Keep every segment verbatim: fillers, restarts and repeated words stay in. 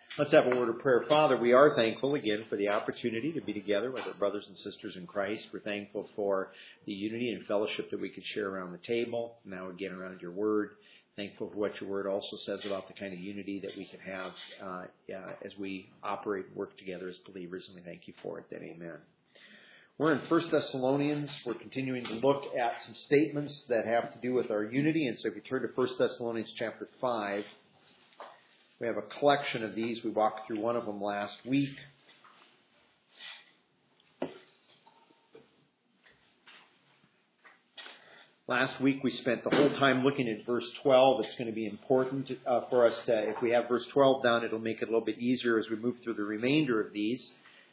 Let's have a word of prayer. Father, we are thankful again for the opportunity to be together with our brothers and sisters in Christ. We're thankful for the unity and fellowship that we could share around the table, now again around your word. Thankful for what your word also says about the kind of unity that we can have uh, uh, as we operate and work together as believers, and we thank you for it. Then, amen. We're in First Thessalonians. We're continuing to look at some statements that have to do with our unity, and so if you turn to First Thessalonians chapter five, we have a collection of these. We walked through one of them last week. Last week we spent the whole time looking at verse twelve. It's going to be important uh, for us to, if we have verse twelve down, it'll make it a little bit easier as we move through the remainder of these.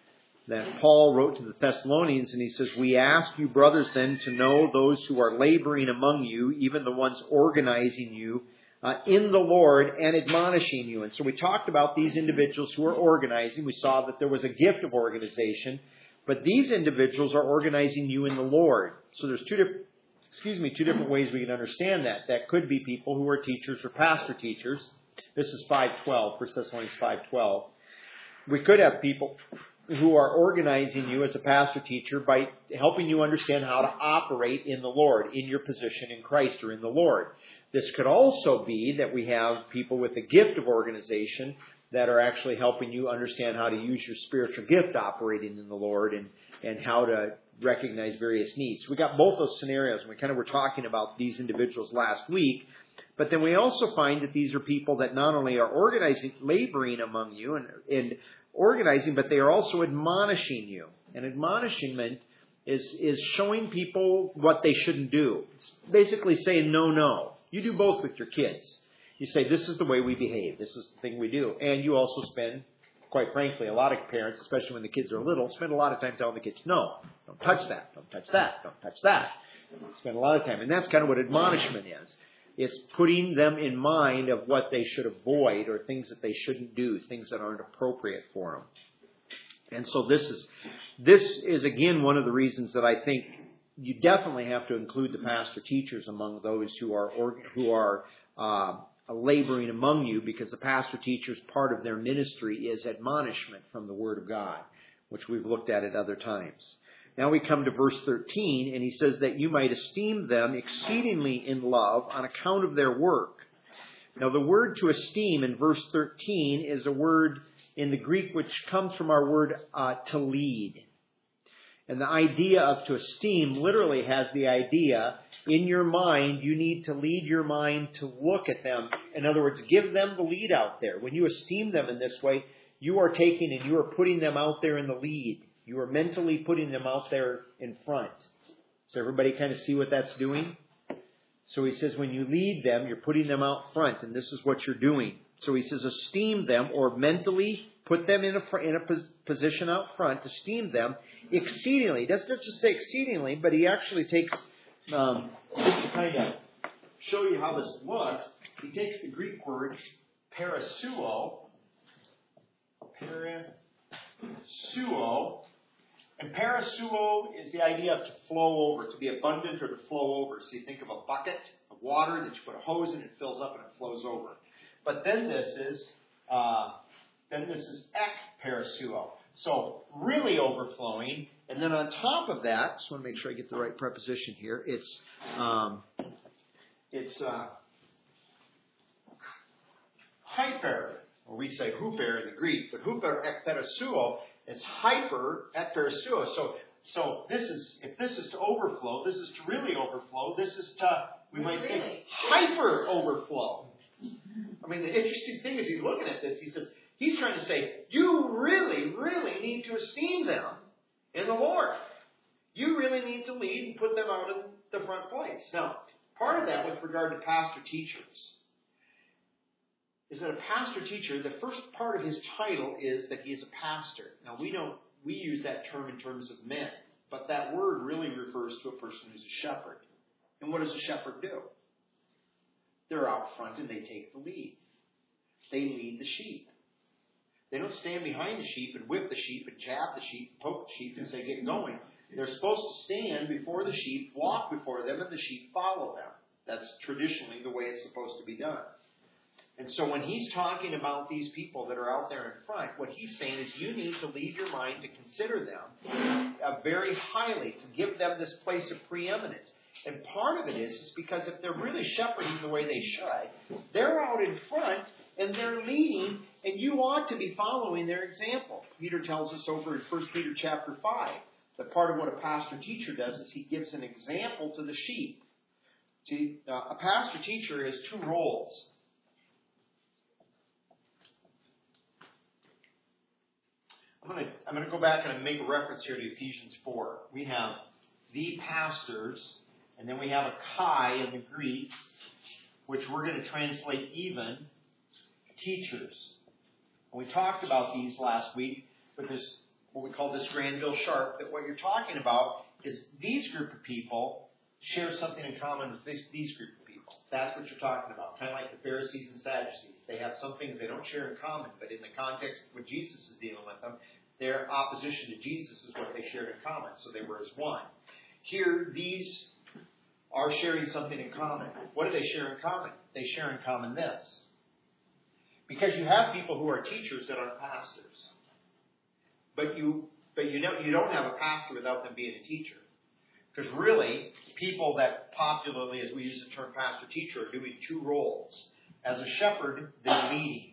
That Paul wrote to the Thessalonians, and he says, "We ask you, brothers, then, to know those who are laboring among you, even the ones organizing you, Uh, in the Lord and admonishing you." And so we talked about these individuals who are organizing. We saw that there was a gift of organization, but these individuals are organizing you in the Lord. So there's two different, excuse me, two different ways we can understand that. That could be people who are teachers or pastor teachers. This is five twelve, First Thessalonians five twelve. We could have people who are organizing you as a pastor teacher by helping you understand how to operate in the Lord, in your position in Christ or in the Lord. This could also be that we have people with the gift of organization that are actually helping you understand how to use your spiritual gift operating in the Lord and, and how to recognize various needs. We got both those scenarios, and we kind of were talking about these individuals last week. But then we also find that these are people that not only are organizing, laboring among you and, and organizing, but they are also admonishing you. And admonishment is, is showing people what they shouldn't do. It's basically saying no, no. You do both with your kids. You say, this is the way we behave. This is the thing we do. And you also spend, quite frankly, a lot of parents, especially when the kids are little, spend a lot of time telling the kids, no, don't touch that, don't touch that, don't touch that. Spend a lot of time. And that's kind of what admonishment is. It's putting them in mind of what they should avoid or things that they shouldn't do, things that aren't appropriate for them. And so this is, this is again, one of the reasons that I think you definitely have to include the pastor teachers among those who are who are uh, laboring among you, because the pastor teachers, part of their ministry is admonishment from the Word of God, which we've looked at at other times. Now we come to verse thirteen, and he says that you might esteem them exceedingly in love on account of their work. Now the word to esteem in verse thirteen is a word in the Greek which comes from our word uh, to lead. And the idea of to esteem literally has the idea, in your mind, you need to lead your mind to look at them. In other words, give them the lead out there. When you esteem them in this way, you are taking and you are putting them out there in the lead. You are mentally putting them out there in front. So everybody kind of see what that's doing? So he says when you lead them, you're putting them out front, and this is what you're doing. So he says esteem them, or mentally put them in a, in a position out front, esteem them exceedingly. He doesn't just say exceedingly, but he actually takes, um, just to kind of show you how this looks, he takes the Greek word parasuo, parasuo, and parasuo is the idea of to flow over, to be abundant or to flow over. So you think of a bucket of water that you put a hose in, it fills up and it flows over. But then this is, uh, then this is ek parasuo. So really overflowing. And then on top of that, just want to make sure I get the right preposition here. It's, um, it's, uh, hyper, or we say huper in the Greek, but huper ek parasuo, it's hyper ek parasuo. So, so this is, if this is to overflow, this is to really overflow, this is to, we might really? say, hyper overflow. I mean, the interesting thing is he's looking at this, he says, he's trying to say, you really, really need to esteem them in the Lord. You really need to lead and put them out in the front place. Now, part of that with regard to pastor teachers is that a pastor teacher, the first part of his title is that he is a pastor. Now, we don't, we use that term in terms of men, but that word really refers to a person who's a shepherd. And what does a shepherd do? They're out front and they take the lead. They lead the sheep. They don't stand behind the sheep and whip the sheep and jab the sheep, poke the sheep and say, get going. They're supposed to stand before the sheep, walk before them, and the sheep follow them. That's traditionally the way it's supposed to be done. And so when he's talking about these people that are out there in front, what he's saying is you need to leave your mind to consider them uh, very highly, to give them this place of preeminence. And part of it is, is because if they're really shepherding the way they should, they're out in front and they're leading, and you ought to be following their example. Peter tells us over in First Peter chapter five that part of what a pastor-teacher does is he gives an example to the sheep. See, uh, a pastor-teacher has two roles. I'm going to I'm going to go back and make a reference here to Ephesians four. We have the pastors, and then we have a kai in the Greek, which we're going to translate even teachers. And we talked about these last week with this, what we call this Granville Sharp, that what you're talking about is these group of people share something in common with this, these group of people. That's what you're talking about. Kind of like the Pharisees and Sadducees. They have some things they don't share in common, but in the context when Jesus is dealing with them, their opposition to Jesus is what they shared in common, so they were as one. Here, these are sharing something in common. What do they share in common? They share in common this. Because you have people who are teachers that aren't pastors. But you but you know you don't have a pastor without them being a teacher. Because really, people that popularly, as we use the term pastor-teacher, are doing two roles. As a shepherd, they're leading.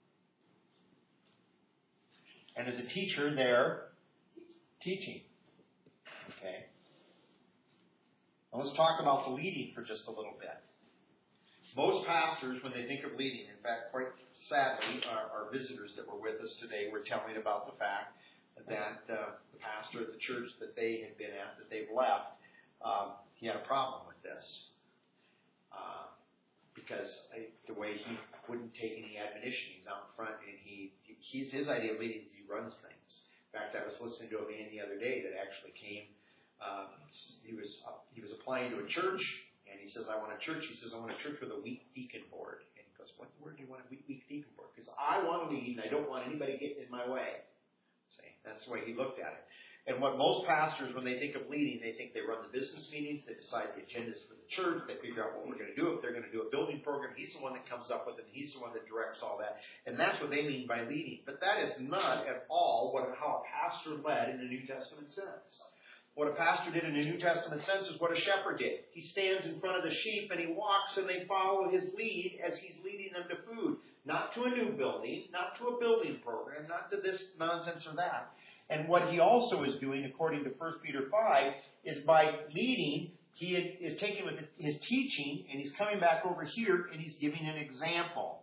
And as a teacher, they're teaching. Okay? Now let's talk about the leading for just a little bit. Most pastors, when they think of leading, in fact, quite sadly, our, our visitors that were with us today were telling about the fact that uh, the pastor at the church that they had been at, that they've left, um, he had a problem with this. Uh, because I, the way he wouldn't take any admonition, he's out in front, and he, he he's, his idea of leading is he runs things. In fact, I was listening to a man the other day that actually came, um, he was uh, he was applying to a church, and he says, I want a church. He says, I want a church with a weak deacon board. And he goes, what word do you want a weak, weak deacon board? Because I want to lead, and I don't want anybody getting in my way. See, that's the way he looked at it. And what most pastors, when they think of leading, they think they run the business meetings, they decide the agendas for the church, they figure out what we're going to do. If they're going to do a building program, he's the one that comes up with it, he's the one that directs all that. And that's what they mean by leading. But that is not at all what how a pastor led in the New Testament sense. What a pastor did in the New Testament sense is what a shepherd did. He stands in front of the sheep and he walks and they follow his lead as he's leading them to food. Not to a new building, not to a building program, not to this nonsense or that. And what he also is doing, according to First Peter five, is by leading, he is taking with his teaching and he's coming back over here and he's giving an example.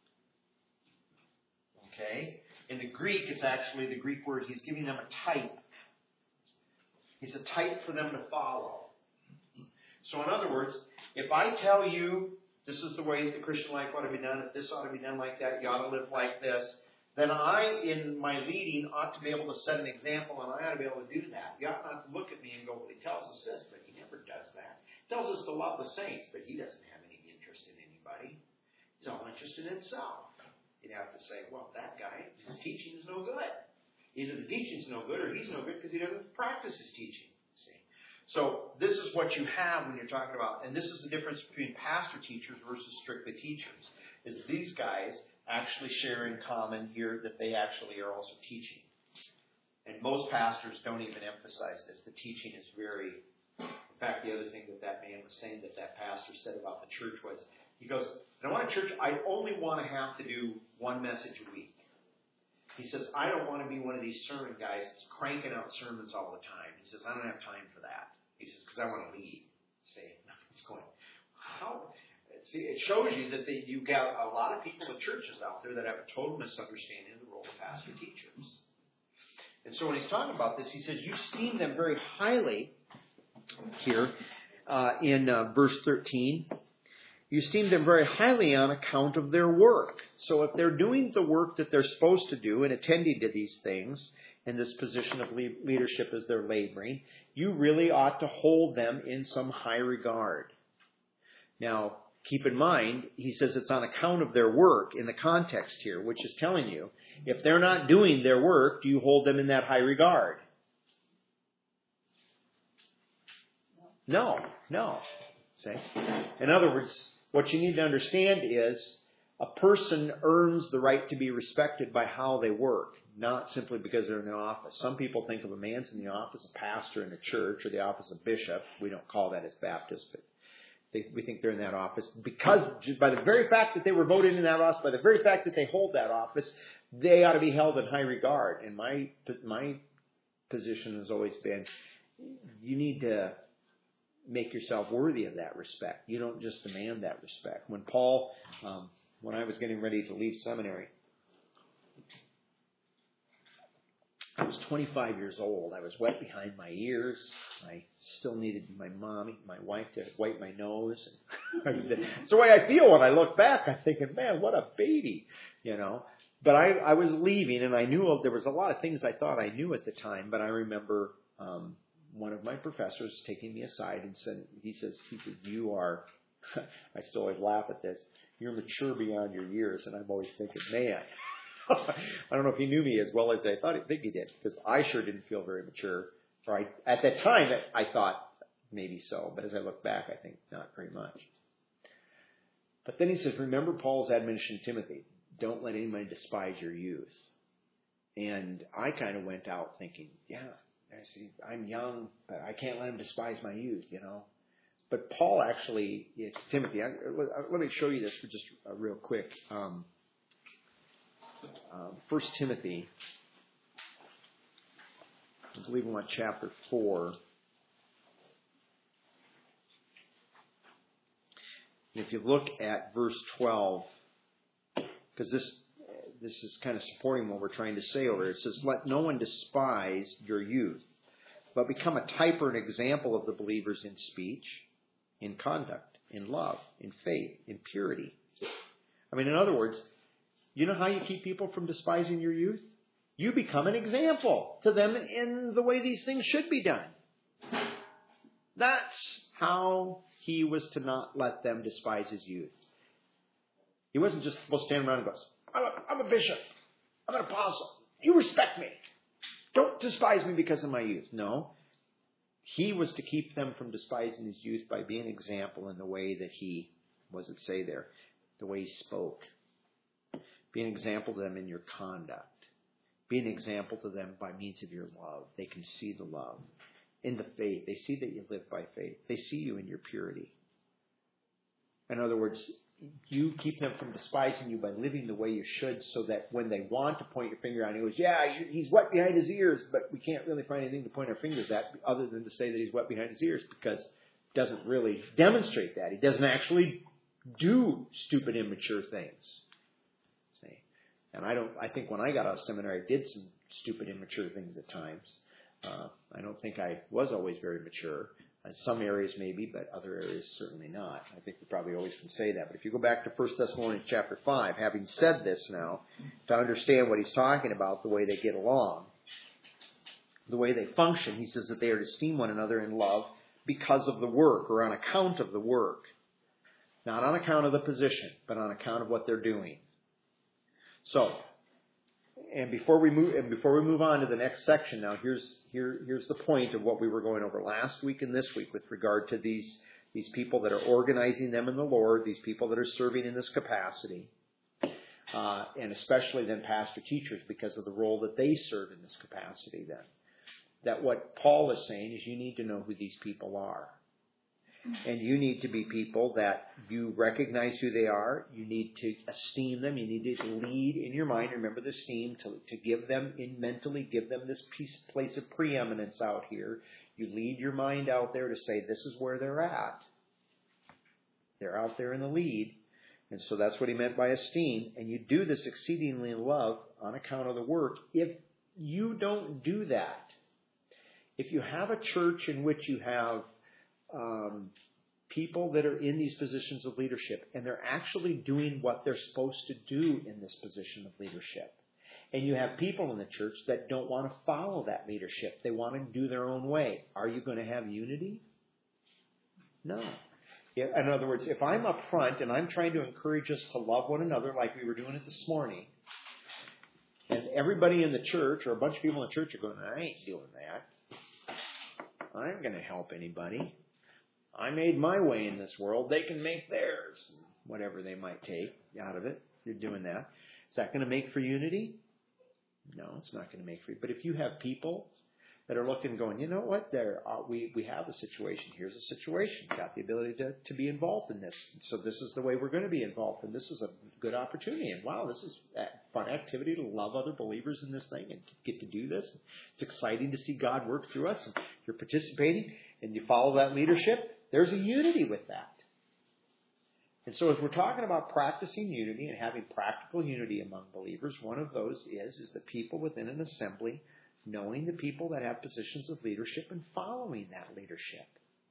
Okay? In the Greek, it's actually the Greek word, he's giving them a type. He's a type for them to follow. So in other words, if I tell you this is the way the Christian life ought to be done, if this ought to be done like that, you ought to live like this, then I, in my leading, ought to be able to set an example, and I ought to be able to do that. You ought not to look at me and go, well, he tells us this, but he never does that. He tells us to love the saints, but he doesn't have any interest in anybody. He's all interested in himself. You'd have to say, well, that guy, his teaching is no good. Either the teaching is no good or he's no good because he doesn't practice his teaching. See? So this is what you have when you're talking about, and this is the difference between pastor teachers versus strictly teachers, is these guys actually share in common here that they actually are also teaching. And most pastors don't even emphasize this. The teaching is very... In fact, the other thing that that man was saying that that pastor said about the church was, he goes, I want a church, I only want to have to do one message a week. He says, I don't want to be one of these sermon guys that's cranking out sermons all the time. He says, I don't have time for that. He says, because I want to lead. See, it's going, how... See, it shows you that they, you've got a lot of people in churches out there that have a total misunderstanding of the role of pastor teachers. And so when he's talking about this, he says, you esteem them very highly here uh, in uh, verse thirteen. You esteem them very highly on account of their work. So if they're doing the work that they're supposed to do and attending to these things in this position of leadership as they're laboring, you really ought to hold them in some high regard. Now, keep in mind, he says it's on account of their work in the context here, which is telling you, if they're not doing their work, do you hold them in that high regard? No, no. See? In other words, what you need to understand is A person earns the right to be respected by how they work, not simply because they're in the office. Some people think of a man's in the office, a pastor in a church, or the office of bishop. We don't call that as Baptists, but they, we think they're in that office because just by the very fact that they were voted in that office, by the very fact that they hold that office, they ought to be held in high regard. And my my position has always been, you need to make yourself worthy of that respect. You don't just demand that respect. When Paul, um, when I was getting ready to leave seminary, I was twenty-five years old. I was wet behind my ears. I still needed my mommy, my wife, to wipe my nose. It's the way I feel when I look back. I'm thinking, man, what a baby, you know. But I, I was leaving, and I knew there was a lot of things I thought I knew at the time. But I remember um, one of my professors taking me aside and said, he says, he said, you are. I still always laugh at this. You're mature beyond your years, and I'm always thinking, man. I don't know if he knew me as well as I thought I think he did, because I sure didn't feel very mature. Or I, at that time, I thought maybe so, but as I look back, I think not very much. But then he says, remember Paul's admonition to Timothy, don't let anybody despise your youth. And I kind of went out thinking, yeah, I see, I'm young, but I can't let him despise my youth, you know. But Paul actually, it's Timothy, I, let me show you this for just uh, real quick. Um, Uh, First Timothy, I believe we want chapter four. And if you look at verse twelve, because this this is kind of supporting what we're trying to say over here. It says, "Let no one despise your youth, but become a type or an example of the believers in speech, in conduct, in love, in faith, in purity." I mean, in other words, you know how you keep people from despising your youth? You become an example to them in the way these things should be done. That's how he was to not let them despise his youth. He wasn't just supposed to stand around and go, I'm a, I'm a bishop. I'm an apostle. You respect me. Don't despise me because of my youth. No. He was to keep them from despising his youth by being an example in the way that he, what does it say there? The way he spoke. Be an example to them in your conduct. Be an example to them by means of your love. They can see the love. In the faith. They see that you live by faith. They see you in your purity. In other words, you keep them from despising you by living the way you should, so that when they want to point your finger out, he goes, yeah, he's wet behind his ears, but we can't really find anything to point our fingers at other than to say that he's wet behind his ears, because it doesn't really demonstrate that. He doesn't actually do stupid, immature things. And I don't. I think when I got out of seminary, I did some stupid, immature things at times. Uh, I don't think I was always very mature. In some areas maybe, but other areas certainly not. I think we probably always can say that. But if you go back to First Thessalonians chapter five, having said this now, to understand what he's talking about, the way they get along, the way they function, he says that they are to esteem one another in love because of the work, or on account of the work. Not on account of the position, but on account of what they're doing. So, and before we move, and before we move on to the next section, now here's here here's the point of what we were going over last week and this week with regard to these these people that are organizing them in the Lord, these people that are serving in this capacity, uh, and especially then pastor teachers, because of the role that they serve in this capacity. Then, that what Paul is saying is you need to know who these people are. And you need to be people that you recognize who they are. You need to esteem them. You need to lead in your mind. Remember the esteem, to, to give them, in mentally give them this piece, place of preeminence out here. You lead your mind out there to say this is where they're at. They're out there in the lead. And so that's what he meant by esteem. And you do this exceedingly in love on account of the work. If you don't do that, if you have a church in which you have Um, people that are in these positions of leadership, and they're actually doing what they're supposed to do in this position of leadership. And you have people in the church that don't want to follow that leadership. They want to do their own way. Are you going to have unity? No. In other words, if I'm up front and I'm trying to encourage us to love one another like we were doing it this morning, and everybody in the church, or a bunch of people in the church, are going, I ain't doing that. I ain't going to help anybody. I made my way in this world. They can make theirs, whatever they might take out of it. you're doing that. Is that going to make for unity? No, it's not going to make for you. But if you have people that are looking and going, you know what, there uh, we, we have a situation. Here's a situation. We've got the ability to, to be involved in this. So this is the way we're going to be involved. And this is a good opportunity. And wow, this is a fun activity to love other believers in this thing and to get to do this. It's exciting to see God work through us. And you're participating and you follow that leadership. There's a unity with that. And so as we're talking about practicing unity and having practical unity among believers, one of those is, is the people within an assembly knowing the people that have positions of leadership and following that leadership.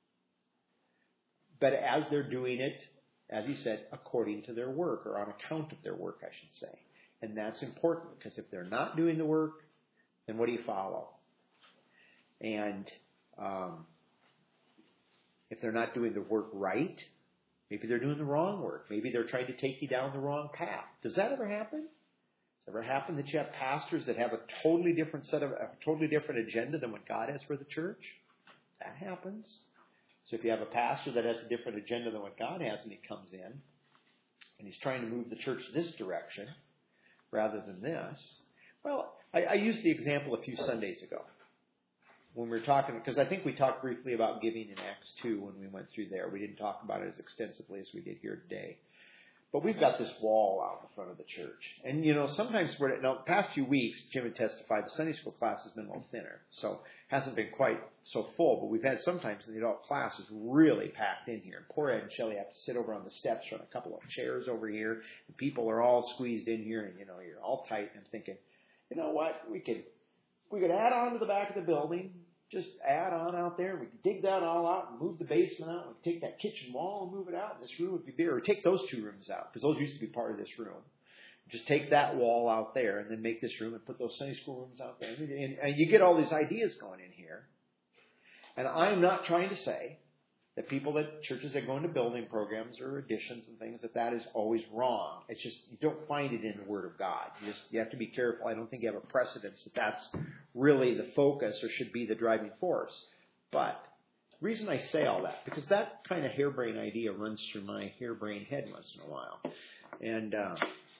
But as they're doing it, as he said, according to their work, or on account of their work, I should say. And that's important, because if they're not doing the work, then what do you follow? And um, if they're not doing the work right, maybe they're doing the wrong work. Maybe they're trying to take you down the wrong path. Does that ever happen? Does it ever happen that you have pastors that have a totally different set of a totally different agenda than what God has for the church? That happens. So if you have a pastor that has a different agenda than what God has, and he comes in and he's trying to move the church this direction rather than this, well, I, I used the example a few Sundays ago when we were talking, because I think we talked briefly about giving in Acts two when we went through there. We didn't talk about it as extensively as we did here today. But we've got this wall out in front of the church. And, you know, sometimes, we're, now, the past few weeks, Jim had testified, the Sunday school class has been a little thinner. So hasn't been quite so full. But we've had sometimes the adult class is really packed in here. Poor Ed and Shelley have to sit over on the steps on a couple of chairs over here. And people are all squeezed in here. And, you know, you're all tight. And I'm thinking, you know what? We could, we could add on to the back of the building. Just add on out there. We could dig that all out and move the basement out. We could take that kitchen wall and move it out. And this room would be bigger. Or take those two rooms out, because those used to be part of this room. Just take that wall out there and then make this room and put those Sunday school rooms out there. And, and, and you get all these ideas going in here. And I'm not trying to say that people that churches that go into building programs or additions and things, that that is always wrong. It's just you don't find it in the Word of God. You just you have to be careful. I don't think you have a precedence that that's really the focus or should be the driving force. But the reason I say all that, because that kind of harebrained idea runs through my harebrained head once in a while. And uh,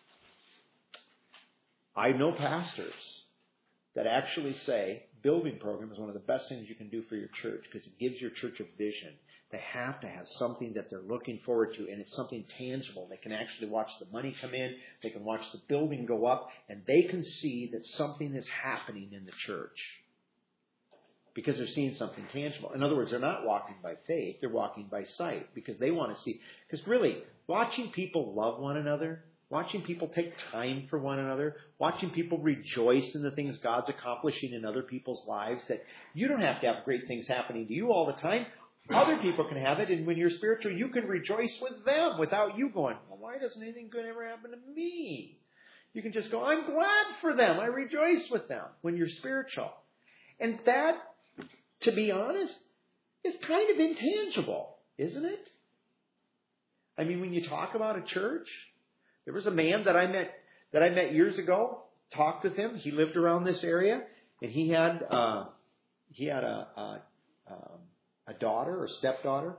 I know pastors that actually say building program is one of the best things you can do for your church because it gives your church a vision. They have to have something that they're looking forward to, and it's something tangible. They can actually watch the money come in. They can watch the building go up, and they can see that something is happening in the church because they're seeing something tangible. In other words, they're not walking by faith. They're walking by sight because they want to see. Because really, watching people love one another, watching people take time for one another, watching people rejoice in the things God's accomplishing in other people's lives, that you don't have to have great things happening to you all the time. Other people can have it, and when you're spiritual, you can rejoice with them without you going, well, why doesn't anything good ever happen to me? You can just go, I'm glad for them. I rejoice with them when you're spiritual. And that, to be honest, is kind of intangible, isn't it? I mean, when you talk about a church, there was a man that I met that I met years ago, talked with him. He lived around this area, and he had uh, he had a, a um, a daughter or stepdaughter,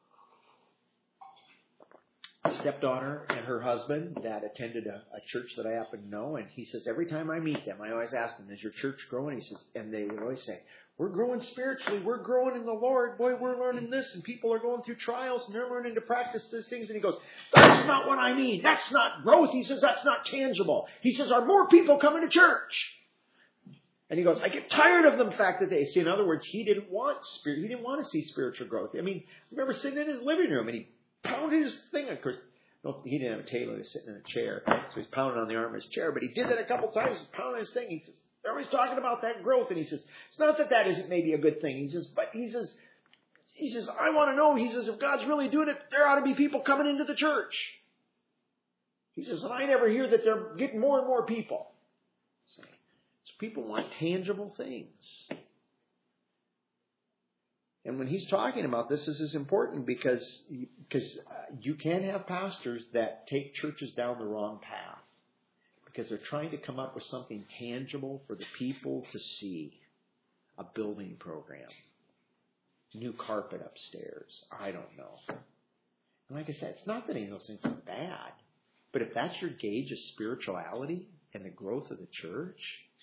a stepdaughter and her husband that attended a, a church that I happen to know. And he says, every time I meet them, I always ask them, is your church growing? He says, and they would always say, we're growing spiritually. We're growing in the Lord. Boy, we're learning this. And people are going through trials and they're learning to practice these things. And he goes, that's not what I mean. That's not growth. He says, that's not tangible. He says, are more people coming to church? And he goes, I get tired of the fact that they see. In other words, he didn't want spirit. He didn't want to see spiritual growth. I mean, I remember sitting in his living room and he pounded his thing. Of course, no, he didn't have a table. He was sitting in a chair, so he's pounding on the arm of his chair. But he did that a couple times. He's pounding his thing. He says, they're always talking about that growth, and he says, it's not that that isn't maybe a good thing. He says, but he says, he says, I want to know. He says, if God's really doing it, there ought to be people coming into the church. He says, and I never hear that they're getting more and more people. So people want tangible things. And when he's talking about this, this is important because, because you can have pastors that take churches down the wrong path because they're trying to come up with something tangible for the people to see. A building program. New carpet upstairs. I don't know. And like I said, it's not that any of those things are bad. But if that's your gauge of spirituality and the growth of the church,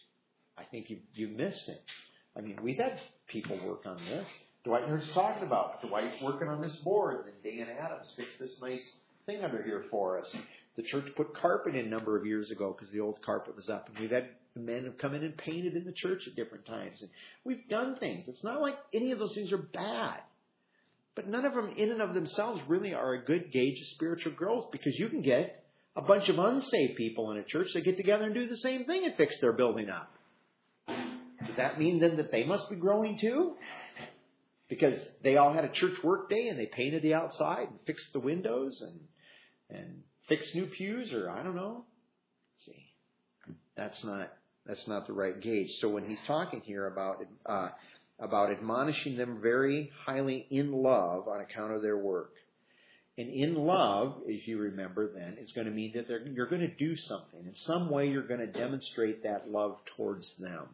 I think you you missed it. I mean, we've had people work on this. Dwight Nurse talking about Dwight working on this board, and then Dan Adams fixed this nice thing under here for us. The church put carpet in a number of years ago because the old carpet was up, and we've had men have come in and painted in the church at different times, and we've done things. It's not like any of those things are bad, but none of them in and of themselves really are a good gauge of spiritual growth, because you can get a bunch of unsaved people in a church that get together and do the same thing and fix their building up. Does that mean then that they must be growing too? Because they all had a church work day and they painted the outside and fixed the windows and and fixed new pews, or I don't know. Let's see, that's not that's not the right gauge. So when he's talking here about uh, about admonishing them very highly in love on account of their work, and in love, as you remember, then is going to mean that they're, you're going to do something in some way. You're going to demonstrate that love towards them.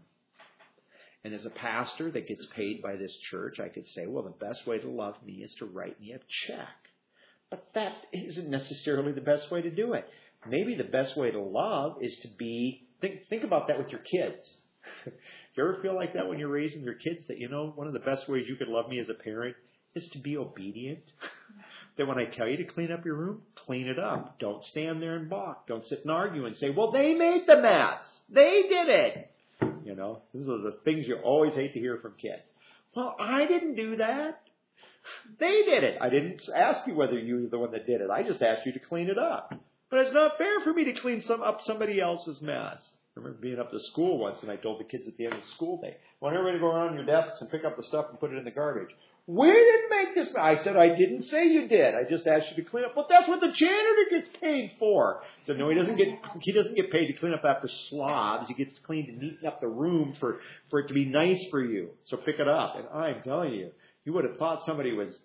And as a pastor that gets paid by this church, I could say, well, the best way to love me is to write me a check. But that isn't necessarily the best way to do it. Maybe the best way to love is to be, think, think about that with your kids. You ever feel like that when you're raising your kids, that, you know, one of the best ways you could love me as a parent is to be obedient? That when I tell you to clean up your room, clean it up. Don't stand there and balk. Don't sit and argue and say, well, they made the mess. They did it. You know, these are the things you always hate to hear from kids. Well, I didn't do that. They did it. I didn't ask you whether you were the one that did it. I just asked you to clean it up. But it's not fair for me to clean some up somebody else's mess. I remember being up to school once, and I told the kids at the end of the school day, I want everybody to go around your desks and pick up the stuff and put it in the garbage. We didn't make this. I said, I didn't say you did. I just asked you to clean up. But that's what the janitor gets paid for. I said, no, he doesn't get, he doesn't get paid to clean up after slobs. He gets cleaned to neaten up the room for, for it to be nice for you. So pick it up. And I'm telling you, you would have thought somebody was,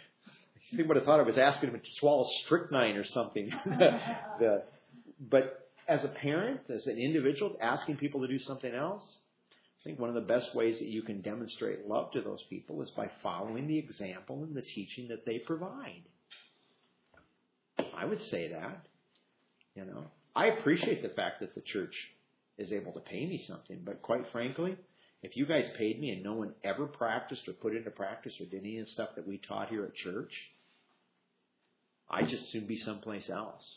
you would have thought I was asking him to swallow strychnine or something. the, but as a parent, as an individual, asking people to do something else, I think one of the best ways that you can demonstrate love to those people is by following the example and the teaching that they provide. I would say that. You know, I appreciate the fact that the church is able to pay me something, but quite frankly, if you guys paid me and no one ever practiced or put into practice or did any of the stuff that we taught here at church, I'd just soon be someplace else.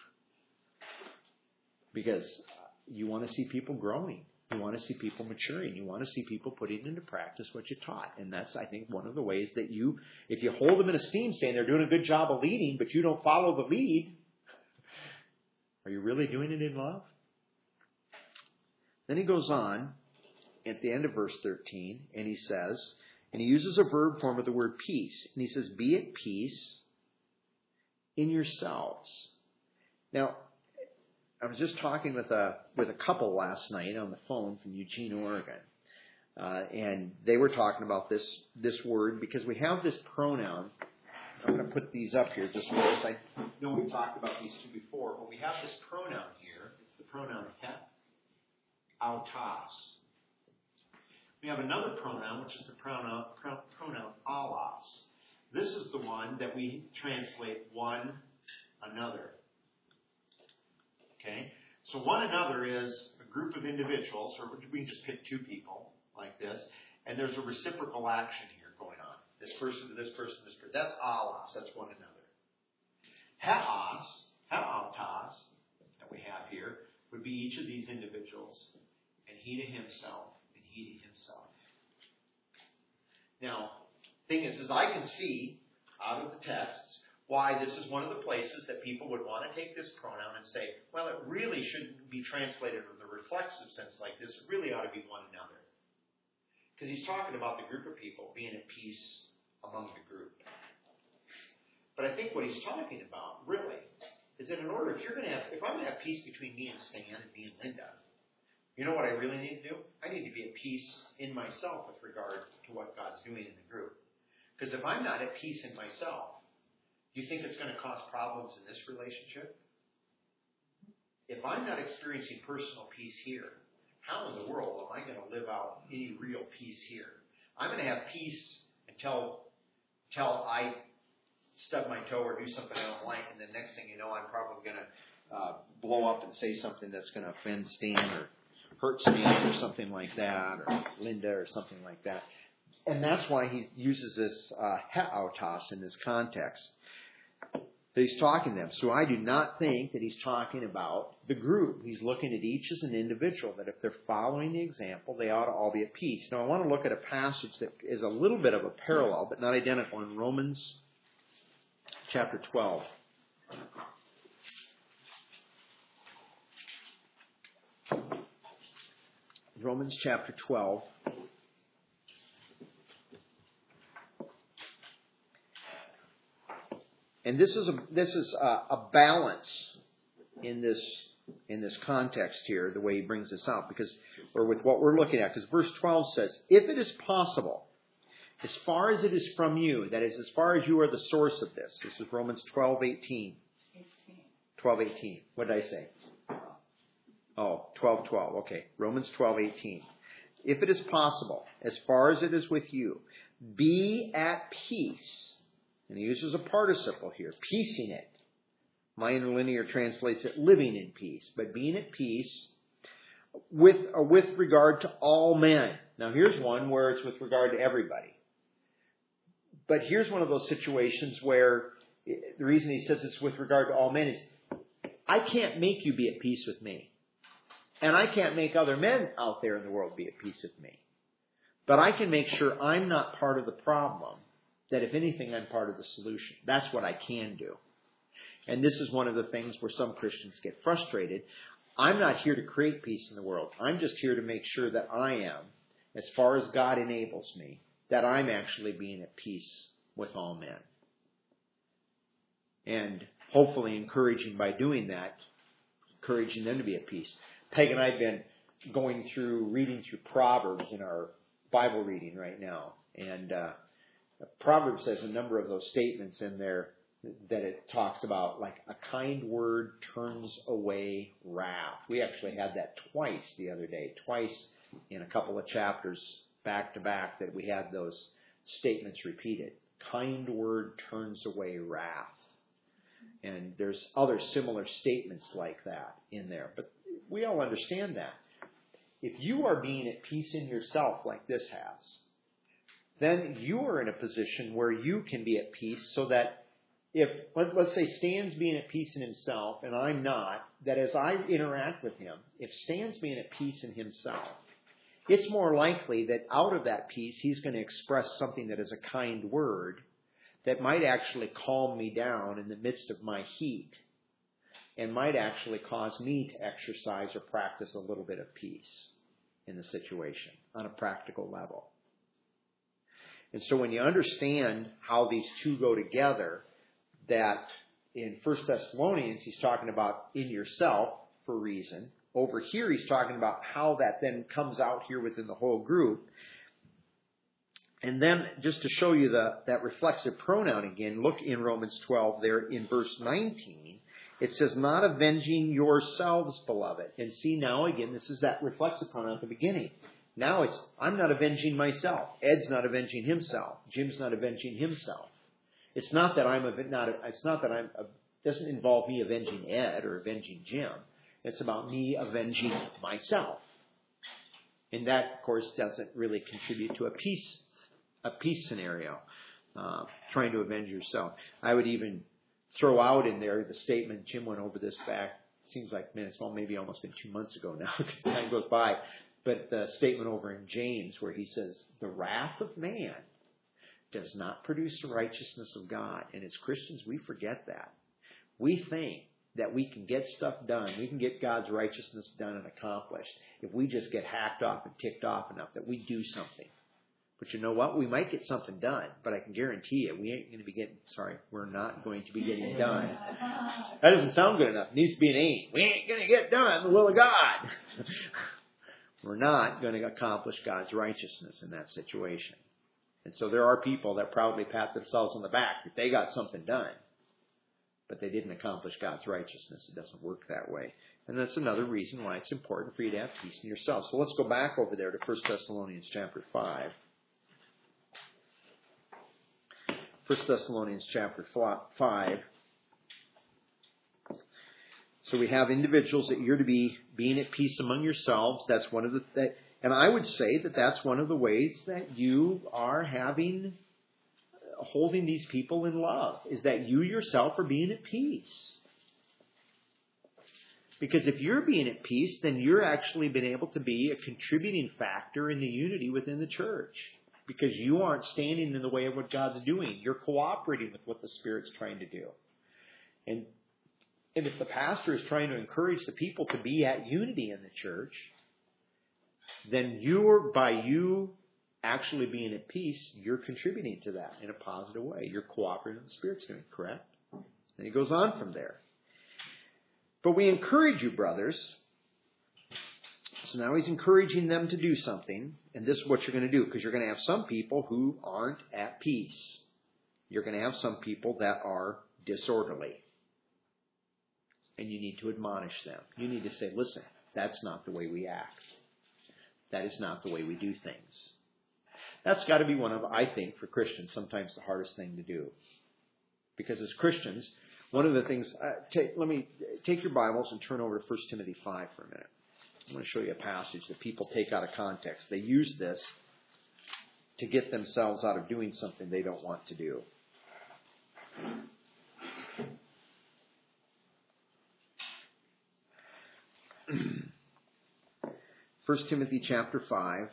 Because you want to see people growing. You want to see people maturing. You want to see people putting into practice what you taught. And that's, I think, one of the ways that you, if you hold them in esteem, saying they're doing a good job of leading, but you don't follow the lead, are you really doing it in love? Then he goes on at the end of verse thirteen, and he says, and he uses a verb form of the word peace. And he says, be at peace in yourselves. Now, I was just talking with a with a couple last night on the phone from Eugene, Oregon, uh, and they were talking about this this word because we have this pronoun. I'm going to put these up here just for us. I know we've talked about these two before, but we have this pronoun here. It's the pronoun het, autos. We have another pronoun, which is the pronoun pronoun allos. This is the one that we translate one another. Okay, so one another is a group of individuals, or we can just pick two people like this, and there's a reciprocal action here going on. This person to this person, this person. That's allos. That's one another. Heos, heautos, that we have here, would be each of these individuals, and he to himself, and he to himself. Now, thing is, is I can see out of the texts why this is one of the places that people would want to take this pronoun and say, well, it really shouldn't be translated with a reflexive sense like this. It really ought to be one another. Because he's talking about the group of people being at peace among the group. But I think what he's talking about, really, is that in order, if you're going to have, if I'm going to have peace between me and Stan and me and Linda, you know what I really need to do? I need to be at peace in myself with regard to what God's doing in the group. Because if I'm not at peace in myself, do you think it's going to cause problems in this relationship? If I'm not experiencing personal peace here, how in the world am I going to live out any real peace here? I'm going to have peace until, until I stub my toe or do something I don't like, and the next thing you know, I'm probably going to uh, blow up and say something that's going to offend Stan or hurt Stan or something like that, or Linda or something like that. And that's why he uses this uh, heautos in this context. That he's talking to them. So I do not think that he's talking about the group. He's looking at each as an individual, that if they're following the example, they ought to all be at peace. Now I want to look at a passage that is a little bit of a parallel, but not identical, in Romans chapter twelve. Romans chapter twelve. And this is a this is a, a balance in this in this context here, the way he brings this out, because or with what we're looking at, because verse twelve says, "If it is possible, as far as it is from you," that is, as far as you are the source of this. This is Romans twelve eighteen. twelve eighteen. What did I say? Oh, twelve twelve. Okay, Romans twelve eighteen. "If it is possible, as far as it is with you, be at peace." And he uses a participle here, piecing it. My interlinear translates it living in peace, but being at peace with or with regard to all men. Now here's one where it's with regard to everybody. But here's one of those situations where the reason he says it's with regard to all men is, I can't make you be at peace with me. And I can't make other men out there in the world be at peace with me. But I can make sure I'm not part of the problem. That if anything, I'm part of the solution. That's what I can do. And this is one of the things where some Christians get frustrated. I'm not here to create peace in the world. I'm just here to make sure that I am, as far as God enables me, that I'm actually being at peace with all men. And hopefully encouraging by doing that, encouraging them to be at peace. Peg and I have been going through, reading through Proverbs in our Bible reading right now. And uh, Proverbs has a number of those statements in there that it talks about, like, a kind word turns away wrath. We actually had that twice the other day, twice in a couple of chapters back to back that we had those statements repeated. Kind word turns away wrath. And there's other similar statements like that in there. But we all understand that. If you are being at peace in yourself like this has, then you are in a position where you can be at peace so that if, let's say Stan's being at peace in himself and I'm not, that as I interact with him, if Stan's being at peace in himself, it's more likely that out of that peace he's going to express something that is a kind word that might actually calm me down in the midst of my heat and might actually cause me to exercise or practice a little bit of peace in the situation on a practical level. And so when you understand how these two go together, that in First Thessalonians he's talking about in yourself for reason. Over here he's talking about how that then comes out here within the whole group. And then just to show you the that reflexive pronoun again, look in Romans twelve there in verse nineteen. It says, "Not avenging yourselves, beloved." And see now again, this is that reflexive pronoun at the beginning. Now it's, I'm not avenging myself. Ed's not avenging himself. Jim's not avenging himself. It's not that I'm not. It's not that I'm. It doesn't involve me avenging Ed or avenging Jim. It's about me avenging myself. And that, of course, doesn't really contribute to a peace, a peace scenario. Uh, trying to avenge yourself. I would even throw out in there the statement. Jim went over this back. Seems like, man, it's well, maybe almost been two months ago now because time goes by. But the statement over in James where he says, "The wrath of man does not produce the righteousness of God." And as Christians, we forget that. We think that we can get stuff done. We can get God's righteousness done and accomplished if we just get hacked off and ticked off enough, that we do something. But you know what? We might get something done, but I can guarantee you we ain't going to be getting, sorry, we're not going to be getting done. That doesn't sound good enough. It needs to be an aim. We ain't going to get done the will of God. We're not going to accomplish God's righteousness in that situation. And so there are people that proudly pat themselves on the back that they got something done, but they didn't accomplish God's righteousness. It doesn't work that way. And that's another reason why it's important for you to have peace in yourself. So let's go back over there to First Thessalonians chapter five. First Thessalonians chapter five. So we have individuals that you're to be being at peace among yourselves. That's one of the, that, and I would say that that's one of the ways that you are having, holding these people in love, is that you yourself are being at peace. Because if you're being at peace, then you're actually been able to be a contributing factor in the unity within the church. Because you aren't standing in the way of what God's doing. You're cooperating with what the Spirit's trying to do. And, and if the pastor is trying to encourage the people to be at unity in the church, then you're, by you actually being at peace, you're contributing to that in a positive way. You're cooperating with the Spirit's doing, correct? And he goes on from there. But we encourage you, brothers. So now he's encouraging them to do something. And this is what you're going to do. Because you're going to have some people who aren't at peace. You're going to have some people that are disorderly. And you need to admonish them. You need to say, listen, that's not the way we act. That is not the way we do things. That's got to be one of, I think, for Christians, sometimes the hardest thing to do. Because as Christians, one of the things, uh, take, let me take your Bibles and turn over to First Timothy five for a minute. I'm going to show you a passage that people take out of context. They use this to get themselves out of doing something they don't want to do. First Timothy chapter five.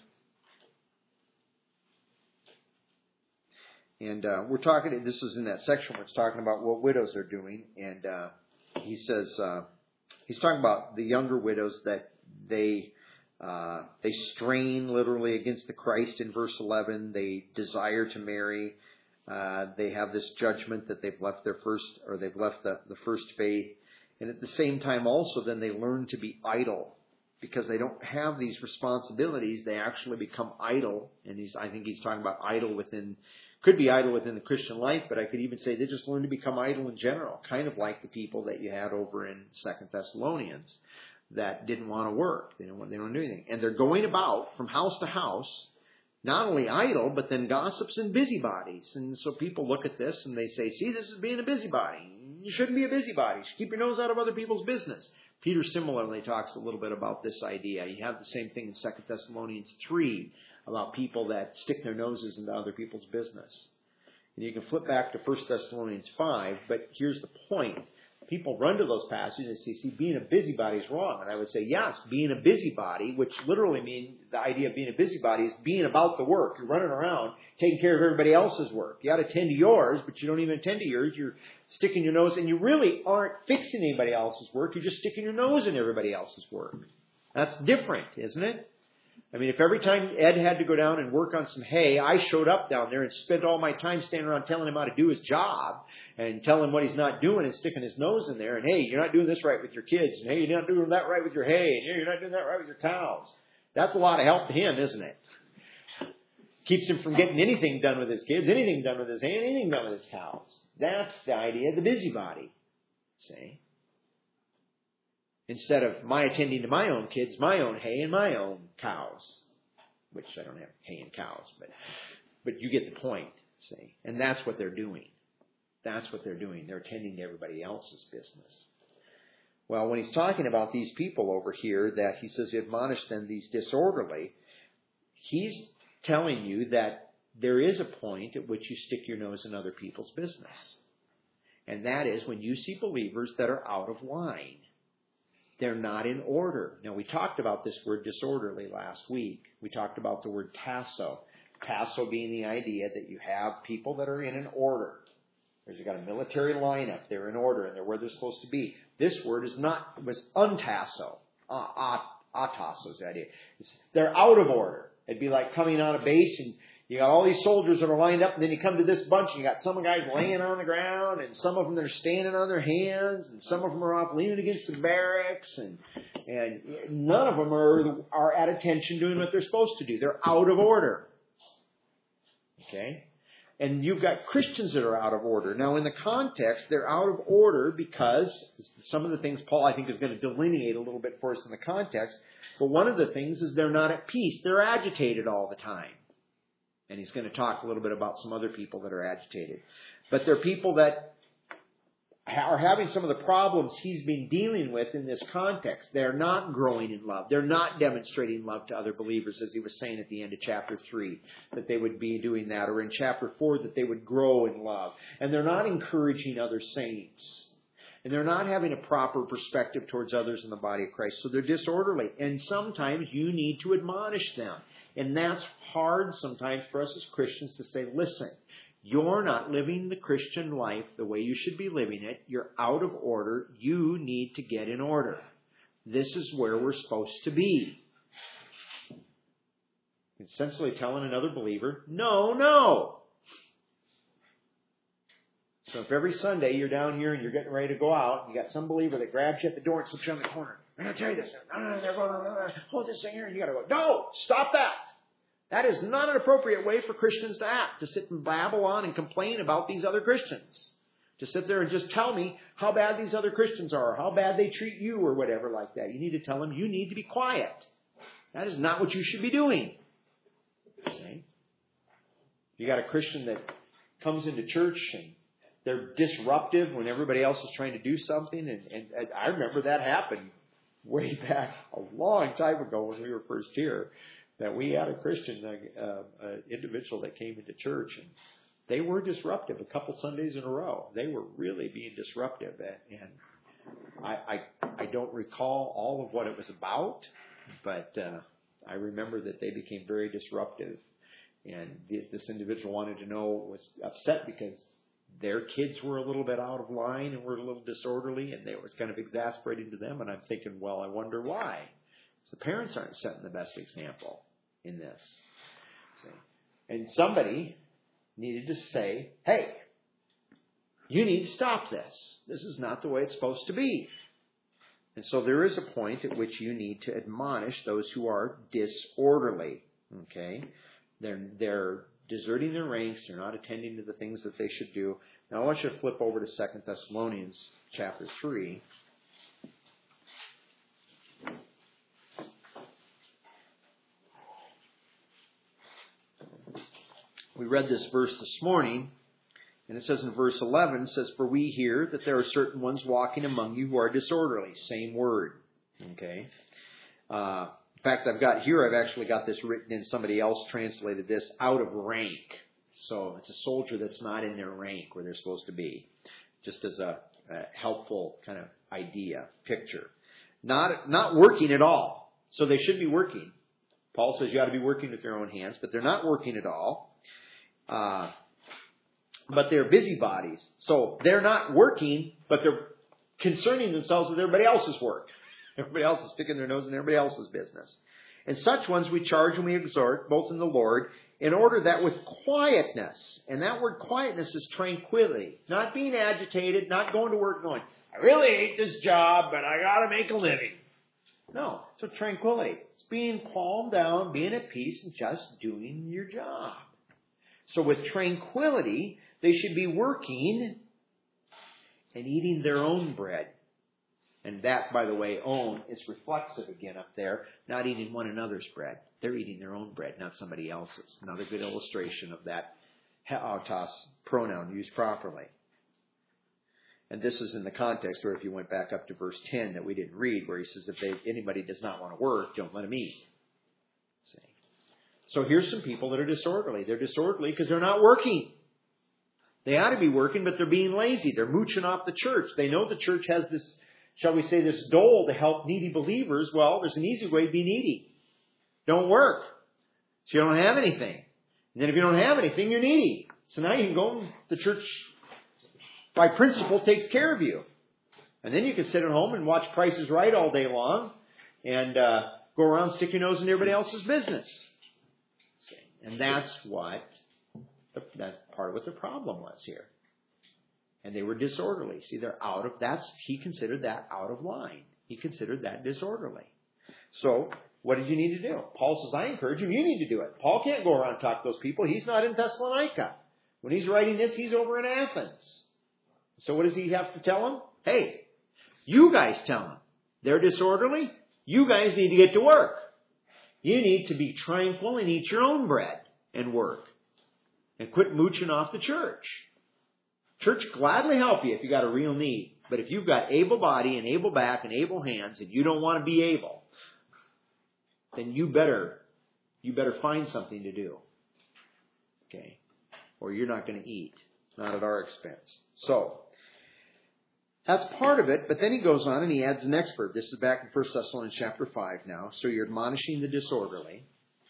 And uh, we're talking, this is in that section where it's talking about what widows are doing. And uh, he says, uh, he's talking about the younger widows that they uh, they strain literally against the Christ in verse eleven. They desire to marry. Uh, they have this judgment that they've left their first, or they've left the, the first faith. And at the same time also then they learn to be idle. Because they don't have these responsibilities, they actually become idle. And he's, I think he's talking about idle within, could be idle within the Christian life, but I could even say they just learn to become idle in general. Kind of like the people that you had over in Second Thessalonians that didn't want to work. They don't want, they don't do anything. And they're going about from house to house, not only idle, but then gossips and busybodies. And so people look at this and they say, see, this is being a busybody. You shouldn't be a busybody. You should keep your nose out of other people's business. Peter similarly talks a little bit about this idea. You have the same thing in Second Thessalonians three about people that stick their noses into other people's business. And you can flip back to First Thessalonians five, but here's the point. People run to those passages and say, see, being a busybody is wrong. And I would say, yes, being a busybody, which literally means the idea of being a busybody is being about the work. You're running around taking care of everybody else's work. You ought to tend to yours, but you don't even tend to yours. You're sticking your nose, and you really aren't fixing anybody else's work. You're just sticking your nose in everybody else's work. That's different, isn't it? I mean, if every time Ed had to go down and work on some hay, I showed up down there and spent all my time standing around telling him how to do his job and telling him what he's not doing and sticking his nose in there. And, hey, you're not doing this right with your kids. And, hey, you're not doing that right with your hay. And, hey, you're not doing that right with your cows. That's a lot of help to him, isn't it? Keeps him from getting anything done with his kids, anything done with his hay, anything done with his cows. That's the idea of the busybody. See? Instead of my attending to my own kids, my own hay, and my own cows. Which I don't have hay and cows, but but you get the point, see. And that's what they're doing. That's what they're doing. They're attending to everybody else's business. Well, when he's talking about these people over here, that he says, admonish them, these disorderly, he's telling you that there is a point at which you stick your nose in other people's business. And that is when you see believers that are out of line. They're not in order. Now, we talked about this word disorderly last week. We talked about the word tasso. Tasso being the idea that you have people that are in an order. There's you got a military lineup. They're in order, and they're where they're supposed to be. This word is not was untasso. Uh, atasso is the idea. It's, they're out of order. It'd be like coming on a base, and you got all these soldiers that are lined up, and then you come to this bunch, and you got some guys laying on the ground, and some of them that are standing on their hands, and some of them are off leaning against the barracks, and and none of them are are at attention doing what they're supposed to do. They're out of order. Okay? And you've got Christians that are out of order. Now, in the context, they're out of order because some of the things Paul, I think, is going to delineate a little bit for us in the context. But one of the things is they're not at peace. They're agitated all the time. And he's going to talk a little bit about some other people that are agitated. But they're people that are having some of the problems he's been dealing with in this context. They're not growing in love. They're not demonstrating love to other believers, as he was saying at the end of chapter three, that they would be doing that, or in chapter four, that they would grow in love. And they're not encouraging other saints. And they're not having a proper perspective towards others in the body of Christ. So they're disorderly. And sometimes you need to admonish them. And that's hard sometimes for us as Christians to say, listen, you're not living the Christian life the way you should be living it. You're out of order. You need to get in order. This is where we're supposed to be. Essentially telling another believer, no, no. So if every Sunday you're down here and you're getting ready to go out, you got some believer that grabs you at the door and slips you on the corner. I'm going to tell you this. No, no, no, they're going, no, no, no, hold this thing here, and you got to go, no, stop that. That is not an appropriate way for Christians to act, to sit and babble on and complain about these other Christians. To sit there and just tell me how bad these other Christians are, or how bad they treat you, or whatever like that. You need to tell them you need to be quiet. That is not what you should be doing. See? You got a Christian that comes into church and they're disruptive when everybody else is trying to do something. And, and, and I remember that happened way back a long time ago when we were first here. That we had a Christian, uh, uh, individual that came into church, and they were disruptive a couple Sundays in a row. They were really being disruptive, and I, I, I don't recall all of what it was about, but uh, I remember that they became very disruptive, and this, this individual wanted to know, was upset because their kids were a little bit out of line and were a little disorderly, and it was kind of exasperating to them, and I'm thinking, well, I wonder why. The parents aren't setting the best example in this. See? And somebody needed to say, hey, you need to stop this. This is not the way it's supposed to be. And so there is a point at which you need to admonish those who are disorderly. Okay? They're, they're deserting their ranks. They're not attending to the things that they should do. Now I want you to flip over to Second Thessalonians chapter three. We read this verse this morning, and it says in verse eleven, it says, for we hear that there are certain ones walking among you who are disorderly. Same word. Okay. Uh, in fact, I've got here, I've actually got this written in, somebody else translated this, out of rank. So it's a soldier that's not in their rank where they're supposed to be. Just as a, a helpful kind of idea, picture. Not, not working at all. So they should be working. Paul says you ought to be working with your own hands, but they're not working at all. Uh, but they're busybodies. So they're not working, but they're concerning themselves with everybody else's work. Everybody else is sticking their nose in everybody else's business. And such ones we charge and we exhort, both in the Lord, in order that with quietness, and that word quietness is tranquility, not being agitated, not going to work going, I really hate this job, but I got to make a living. No, so tranquility. It's being calmed down, being at peace, and just doing your job. So with tranquility, they should be working and eating their own bread. And that, by the way, own is reflexive again up there, not eating one another's bread. They're eating their own bread, not somebody else's. Another good illustration of that heautos pronoun used properly. And this is in the context where if you went back up to verse ten that we didn't read, where he says if they, anybody does not want to work, don't let him eat. See? So here's some people that are disorderly. They're disorderly because they're not working. They ought to be working, but they're being lazy. They're mooching off the church. They know the church has this, shall we say, this dole to help needy believers. Well, there's an easy way to be needy. Don't work. So you don't have anything. And then if you don't have anything, you're needy. So now you can go and the church, by principle, takes care of you. And then you can sit at home and watch Price is Right all day long and uh, go around, stick your nose in everybody else's business. And that's what, the, that's part of what the problem was here. And they were disorderly. See, they're out of, that's, he considered that out of line. He considered that disorderly. So, what did you need to do? Paul says, I encourage you, you need to do it. Paul can't go around and talk to those people. He's not in Thessalonica. When he's writing this, he's over in Athens. So what does he have to tell them? Hey, you guys tell them. They're disorderly. You guys need to get to work. You need to be tranquil and eat your own bread and work. And quit mooching off the church. Church gladly help you if you got a real need. But if you've got able body and able back and able hands and you don't want to be able, then you better, you better find something to do. Okay? Or you're not going to eat. Not at our expense. So, that's part of it, but then he goes on and he adds the next verb. This is back in First Thessalonians chapter five now. So you're admonishing the disorderly.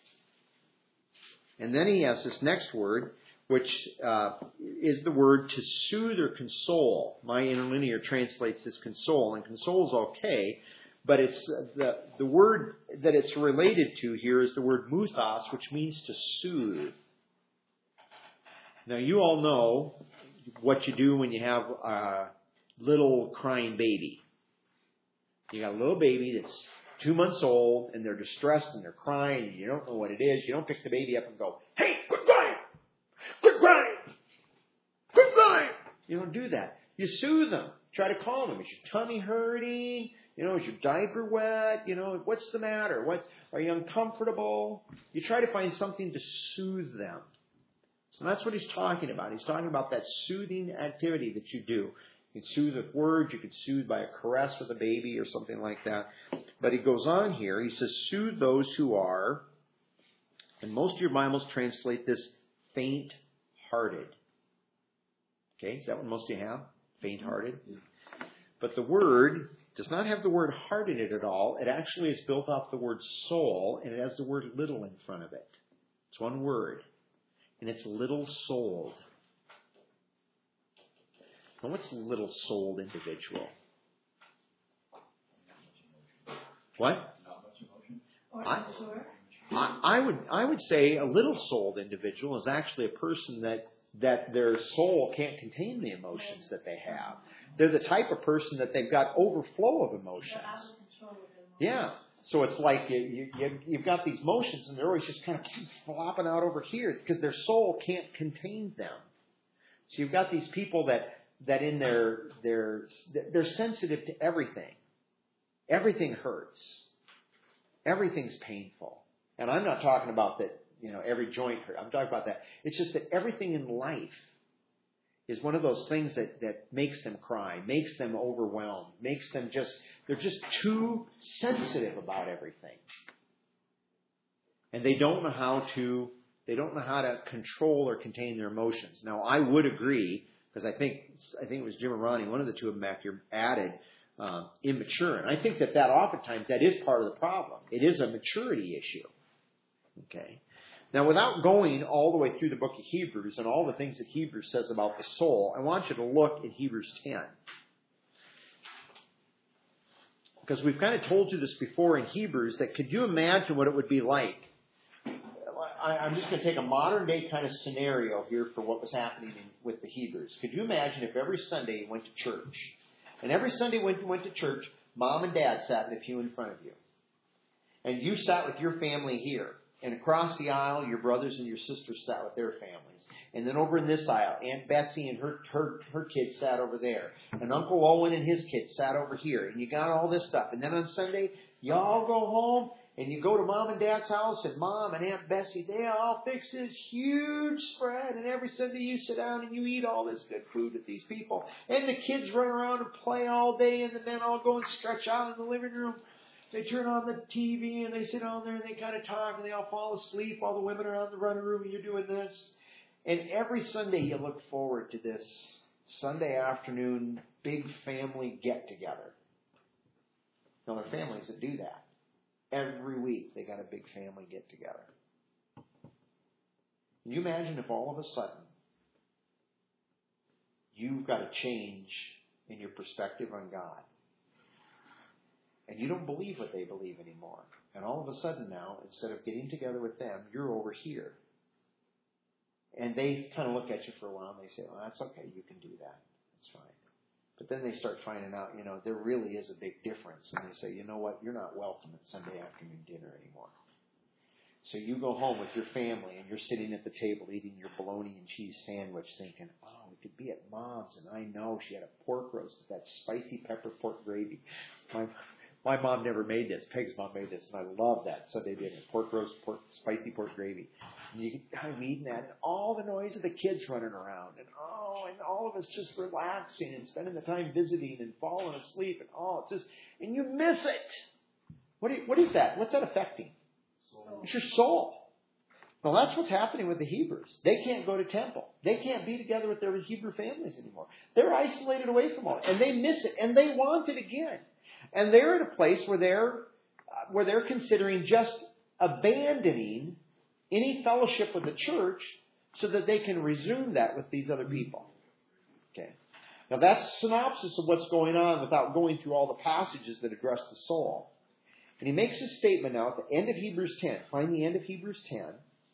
And then he has this next word, which uh, is the word to soothe or console. My interlinear translates as console, and console is okay, but it's uh, the, the word that it's related to here is the word muthos, which means to soothe. Now, you all know what you do when you have a little crying baby. You got a little baby that's two months old, and they're distressed, and they're crying, and you don't know what it is. You don't pick the baby up and go, hey, quit crying! Quit crying! Quit crying! You don't do that. You soothe them. Try to calm them. Is your tummy hurting? You know, is your diaper wet? You know, what's the matter? What, are you uncomfortable? You try to find something to soothe them. So that's what he's talking about. He's talking about that soothing activity that you do. You can soothe with words. You can soothe by a caress with a baby or something like that. But he goes on here. He says, soothe those who are, and most of your Bibles translate this faint-hearted. Okay, is that what most of you have? Faint-hearted? But the word does not have the word heart in it at all. It actually is built off the word soul, and it has the word little in front of it. It's one word. And it's little-souled. Now, what's little-souled individual? What? I, I, I would I would say a little-souled individual is actually a person that, that their soul can't contain the emotions that they have. They're the type of person that they've got overflow of emotions. Yeah. So it's like you, you, you've got these motions, and they're always just kind of flopping out over here because their soul can't contain them. So you've got these people that, that in their, their, they're sensitive to everything. Everything hurts. Everything's painful. And I'm not talking about that, you know, every joint hurt. I'm talking about that. It's just that everything in life is one of those things that, that makes them cry, makes them overwhelmed, makes them just, they're just too sensitive about everything. And they don't know how to, they don't know how to control or contain their emotions. Now, I would agree, because I think, I think it was Jim and Ronnie, one of the two of them back here added um, immature. And I think that that oftentimes, that is part of the problem. It is a maturity issue. Okay. Now, without going all the way through the book of Hebrews and all the things that Hebrews says about the soul, I want you to look in Hebrews ten. Because we've kind of told you this before in Hebrews, that could you imagine what it would be like? I, I'm just going to take a modern day kind of scenario here for what was happening in, with the Hebrews. Could you imagine if every Sunday you went to church, and every Sunday when you went to church, mom and dad sat in the pew in front of you, and you sat with your family here. And across the aisle, your brothers and your sisters sat with their families. And then over in this aisle, Aunt Bessie and her, her, her kids sat over there. And Uncle Owen and his kids sat over here. And you got all this stuff. And then on Sunday, you all go home and you go to Mom and Dad's house. And Mom and Aunt Bessie, they all fix this huge spread. And every Sunday you sit down and you eat all this good food with these people. And the kids run around and play all day. And the men all go and stretch out in the living room. They turn on the T V and they sit down there and they kind of talk and they all fall asleep. All the women are on the running room and you're doing this. And every Sunday you look forward to this Sunday afternoon big family get together. Now there are families that do that. Every week they got a big family get together. Can you imagine if all of a sudden you've got a change in your perspective on God? And you don't believe what they believe anymore. And all of a sudden now, instead of getting together with them, you're over here. And they kind of look at you for a while and they say, well, that's okay, you can do that. That's fine. But then they start finding out, you know, there really is a big difference. And they say, you know what, you're not welcome at Sunday afternoon dinner anymore. So you go home with your family and you're sitting at the table eating your bologna and cheese sandwich thinking, oh, we could be at Mom's and I know she had a pork roast with that spicy pepper pork gravy. My My mom never made this. Peg's mom made this, and I love that Sunday dinner. Pork roast, pork, spicy pork gravy. And you, I'm eating that, and all the noise of the kids running around, and oh, and all of us just relaxing and spending the time visiting and falling asleep, and oh, it's just, and you miss it. What, do you, what is that? What's that affecting? Soul. It's your soul. Well, that's what's happening with the Hebrews. They can't go to temple. They can't be together with their Hebrew families anymore. They're isolated away from all, and they miss it, and they want it again. And they're at a place where they're uh, where they're considering just abandoning any fellowship with the church so that they can resume that with these other people. Okay. Now that's a synopsis of what's going on without going through all the passages that address the soul. And he makes a statement now at the end of Hebrews ten. Find the end of Hebrews ten.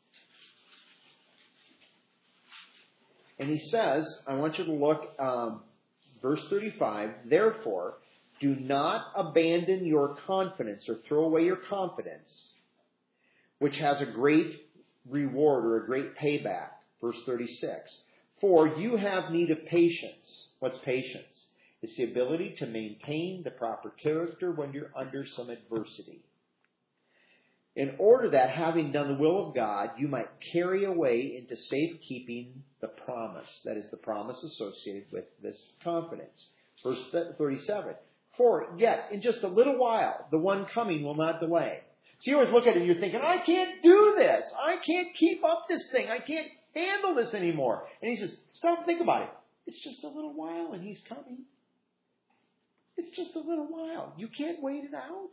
And he says, I want you to look, um, verse thirty-five, therefore, do not abandon your confidence or throw away your confidence, which has a great reward or a great payback. Verse thirty-six, for you have need of patience. What's patience? It's the ability to maintain the proper character when you're under some adversity. In order that, having done the will of God, you might carry away into safekeeping the promise. That is the promise associated with this confidence. Verse thirty-seven. For yet, in just a little while, the one coming will not delay. So you always look at it and you're thinking, I can't do this. I can't keep up this thing. I can't handle this anymore. And he says, stop and think about it. It's just a little while and he's coming. It's just a little while. You can't wait it out.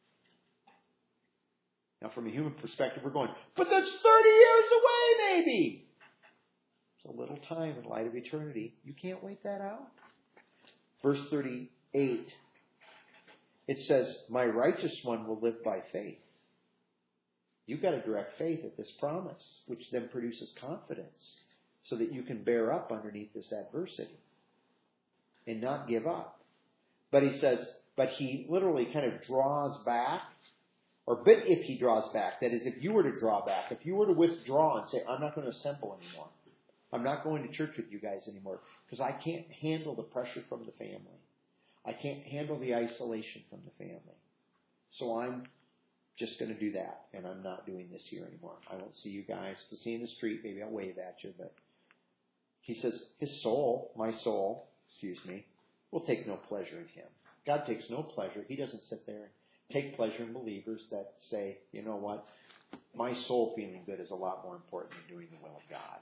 Now, from a human perspective, we're going, but that's thirty years away, maybe. It's a little time in light of eternity. You can't wait that out. Verse thirty-eight, it says, my righteous one will live by faith. You've got to direct faith at this promise, which then produces confidence so that you can bear up underneath this adversity and not give up. But he says, but he literally kind of draws back. Or but if he draws back, that is, if you were to draw back, if you were to withdraw and say, I'm not going to assemble anymore. I'm not going to church with you guys anymore because I can't handle the pressure from the family. I can't handle the isolation from the family. So I'm just going to do that, and I'm not doing this here anymore. I won't see you guys. To see in the street, maybe I'll wave at you. But he says, his soul, my soul, excuse me, will take no pleasure in him. God takes no pleasure. He doesn't sit there and take pleasure in believers that say, you know what, my soul feeling good is a lot more important than doing the will of God.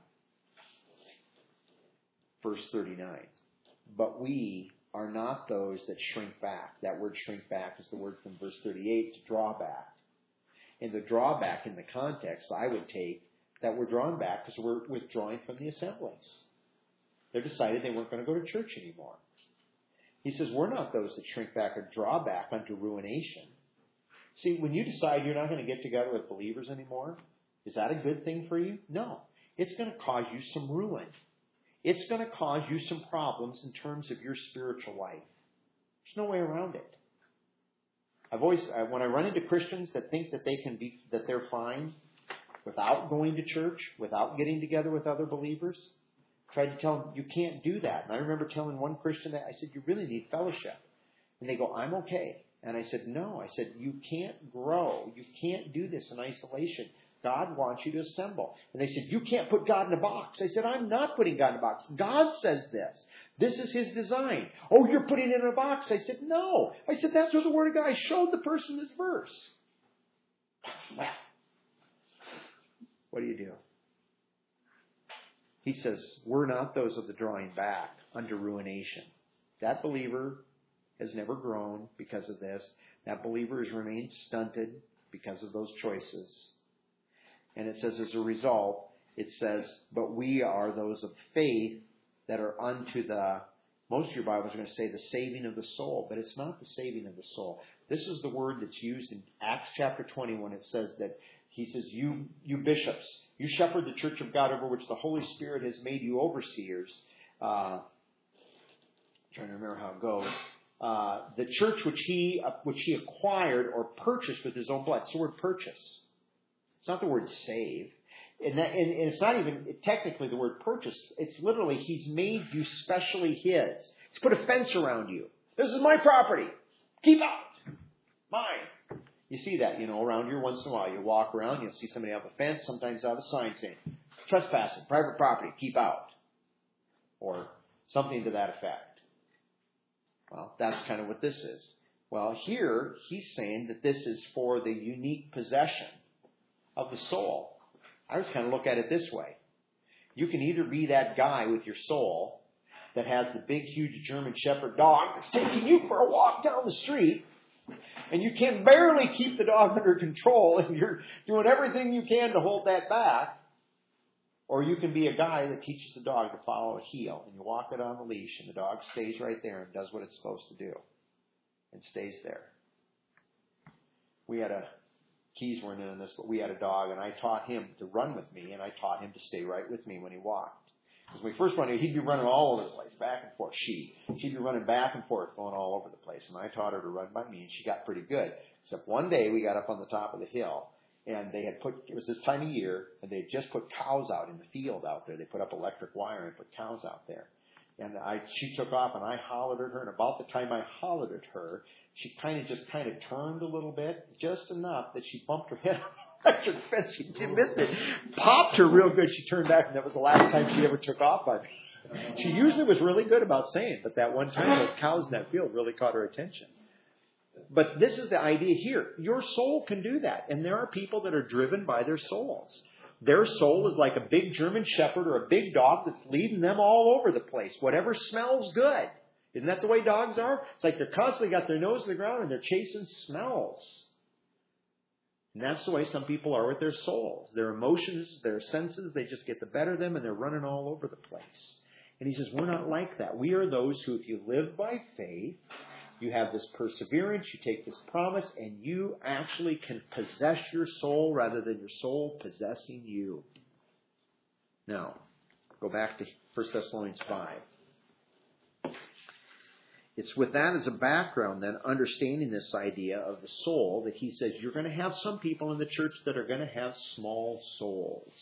Verse thirty-nine, but we are not those that shrink back. That word shrink back is the word from verse thirty-eight, to draw back. And the drawback in the context, I would take that we're drawn back because we're withdrawing from the assemblies. They decided they weren't going to go to church anymore. He says, we're not those that shrink back or draw back unto ruination. See, when you decide you're not going to get together with believers anymore, is that a good thing for you? No. It's going to cause you some ruin. It's going to cause you some problems in terms of your spiritual life. There's no way around it. I've always, when I run into Christians that think that they can be, that they're fine without going to church, without getting together with other believers, I tried to tell them, you can't do that. And I remember telling one Christian that, I said, you really need fellowship. And they go, I'm okay. And I said, no. I said, you can't grow. You can't do this in isolation. God wants you to assemble. And they said, you can't put God in a box. I said, I'm not putting God in a box. God says this. This is His design. Oh, you're putting it in a box. I said, no. I said, that's what the Word of God. I showed the person this verse. Well, what do you do? He says, we're not those of the drawing back unto ruination. That believer has never grown because of this. That believer has remained stunted because of those choices. And it says, as a result, it says, but we are those of faith that are unto the, most of your Bibles are going to say the saving of the soul, but it's not the saving of the soul. This is the word that's used in Acts chapter twenty when it says that he says, you, you bishops, you shepherd the church of God over which the Holy Spirit has made you overseers. Uh, I'm trying to remember how it goes. Uh, the church which he, uh, which he acquired or purchased with his own blood. It's the word purchase. It's not the word save. And, that, and, and it's not even technically the word purchase. It's literally, He's made you specially His. He's put a fence around you. This is my property. Keep out. mine. You see that, you know, around here once in a while. You walk around, you'll see somebody have a fence, sometimes have a sign saying, trespassing, private property, keep out. Or something to that effect. Well, that's kind of what this is. Well, here, he's saying that this is for the unique possession of the soul. I always kind of look at it this way. You can either be that guy with your soul that has the big, huge German Shepherd dog that's taking you for a walk down the street, and you can barely keep the dog under control, and you're doing everything you can to hold that back. Or you can be a guy that teaches the dog to follow a heel, and you walk it on the leash, and the dog stays right there and does what it's supposed to do, and stays there. We had a, Keys weren't in on this, but we had a dog, and I taught him to run with me, and I taught him to stay right with me when he walked. Because when we first went, he'd be running all over the place, back and forth. She, she'd be running back and forth, going all over the place, and I taught her to run by me, and she got pretty good. Except one day we got up on the top of the hill, and they had put, it was this time of year, and they had just put cows out in the field out there. They put up electric wire and put cows out there. And I, she took off, and I hollered at her, and about the time I hollered at her, she kind of just kind of turned a little bit, just enough that she bumped her head on the electric fence. She missed it. Popped her real good. She turned back, and that was the last time she ever took off on me. She usually was really good about saying, but that one time those cows in that field really caught her attention. But this is the idea here. Your soul can do that. And there are people that are driven by their souls. Their soul is like a big German Shepherd or a big dog that's leading them all over the place. Whatever smells good. Isn't that the way dogs are? It's like they're constantly got their nose to the ground and they're chasing smells. And that's the way some people are with their souls. Their emotions, their senses, they just get the better of them and they're running all over the place. And he says, we're not like that. We are those who, if you live by faith, you have this perseverance, you take this promise, and you actually can possess your soul rather than your soul possessing you. Now, go back to First Thessalonians five. It's with that as a background, then, understanding this idea of the soul, that he says you're going to have some people in the church that are going to have small souls.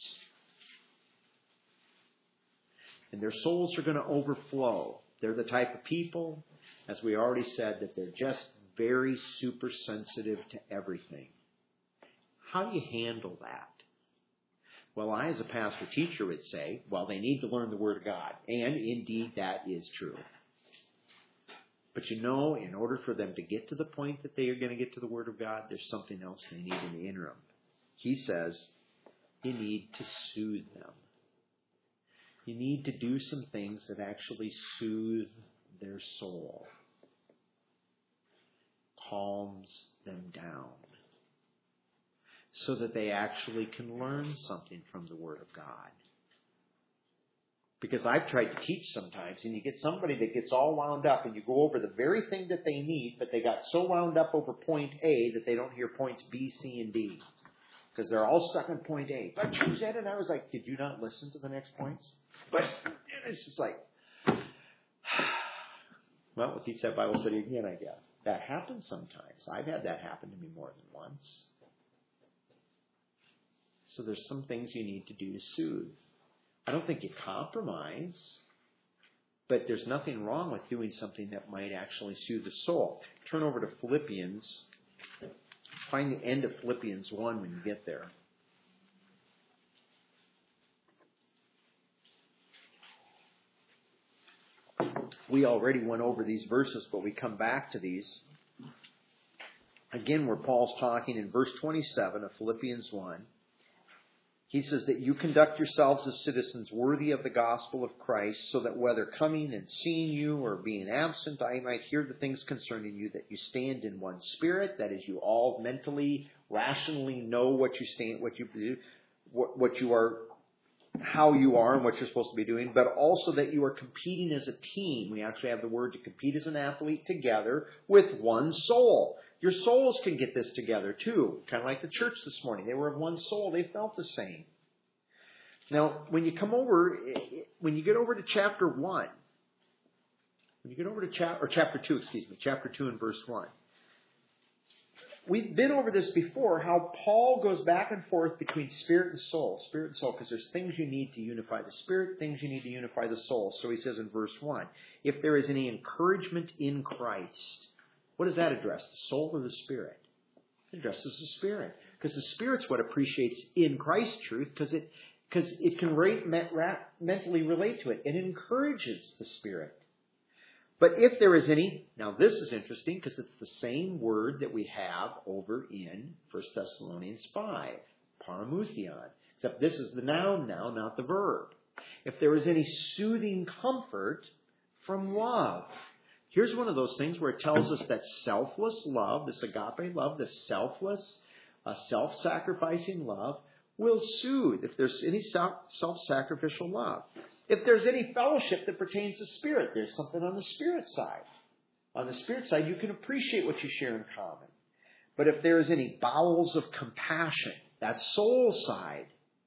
And their souls are going to overflow. They're the type of people, as we already said, that they're just very super sensitive to everything. How do you handle that? Well, I, as a pastor teacher, would say, well, they need to learn the Word of God. And indeed, that is true. But you know, in order for them to get to the point that they are going to get to the Word of God, there's something else they need in the interim. He says, you need to soothe them. You need to do some things that actually soothe their soul. Calms them down. So that they actually can learn something from the Word of God. Because I've tried to teach sometimes, and you get somebody that gets all wound up, and you go over the very thing that they need, but they got so wound up over point A that they don't hear points B, C, and D. Because they're all stuck on point A. But choose that, and I was like, did you not listen to the next points? But it's just like, well, we'll teach that Bible study again, I guess. That happens sometimes. I've had that happen to me more than once. So there's some things you need to do to soothe. I don't think you compromise, but there's nothing wrong with doing something that might actually soothe the soul. Turn over to Philippians. Find the end of Philippians one when you get there. We already went over these verses, but we come back to these. Again, where Paul's talking in verse twenty-seven of Philippians one. He says that you conduct yourselves as citizens worthy of the gospel of Christ, so that whether coming and seeing you or being absent, I might hear the things concerning you, that you stand in one spirit, that is, you all mentally, rationally know what you stand, what you do, what, what you are, how you are, and what you're supposed to be doing, but also that you are competing as a team. We actually have the word to compete as an athlete together with one soul. Your souls can get this together too. Kind of like the church this morning. They were of one soul. They felt the same. Now, when you come over, when you get over to chapter one, when you get over to chapter, or chapter two, excuse me, chapter two and verse one, we've been over this before, how Paul goes back and forth between spirit and soul, spirit and soul, because there's things you need to unify the spirit, things you need to unify the soul. So he says in verse one, if there is any encouragement in Christ, what does that address? The soul or the spirit? It addresses the Spirit. Because the Spirit's what appreciates in Christ truth, because it, because it can rate, mentally relate to it. It encourages the Spirit. But if there is any, now this is interesting because it's the same word that we have over in First Thessalonians five, paramuthion. Except this is the noun now, not the verb. If there is any soothing comfort from love. Here's one of those things where it tells us that selfless love, this agape love, this selfless, uh, self-sacrificing love, will soothe if there's any self-sacrificial love. If there's any fellowship that pertains to Spirit, there's something on the Spirit side. On the Spirit side, you can appreciate what you share in common. But if there is any bowels of compassion, that soul side,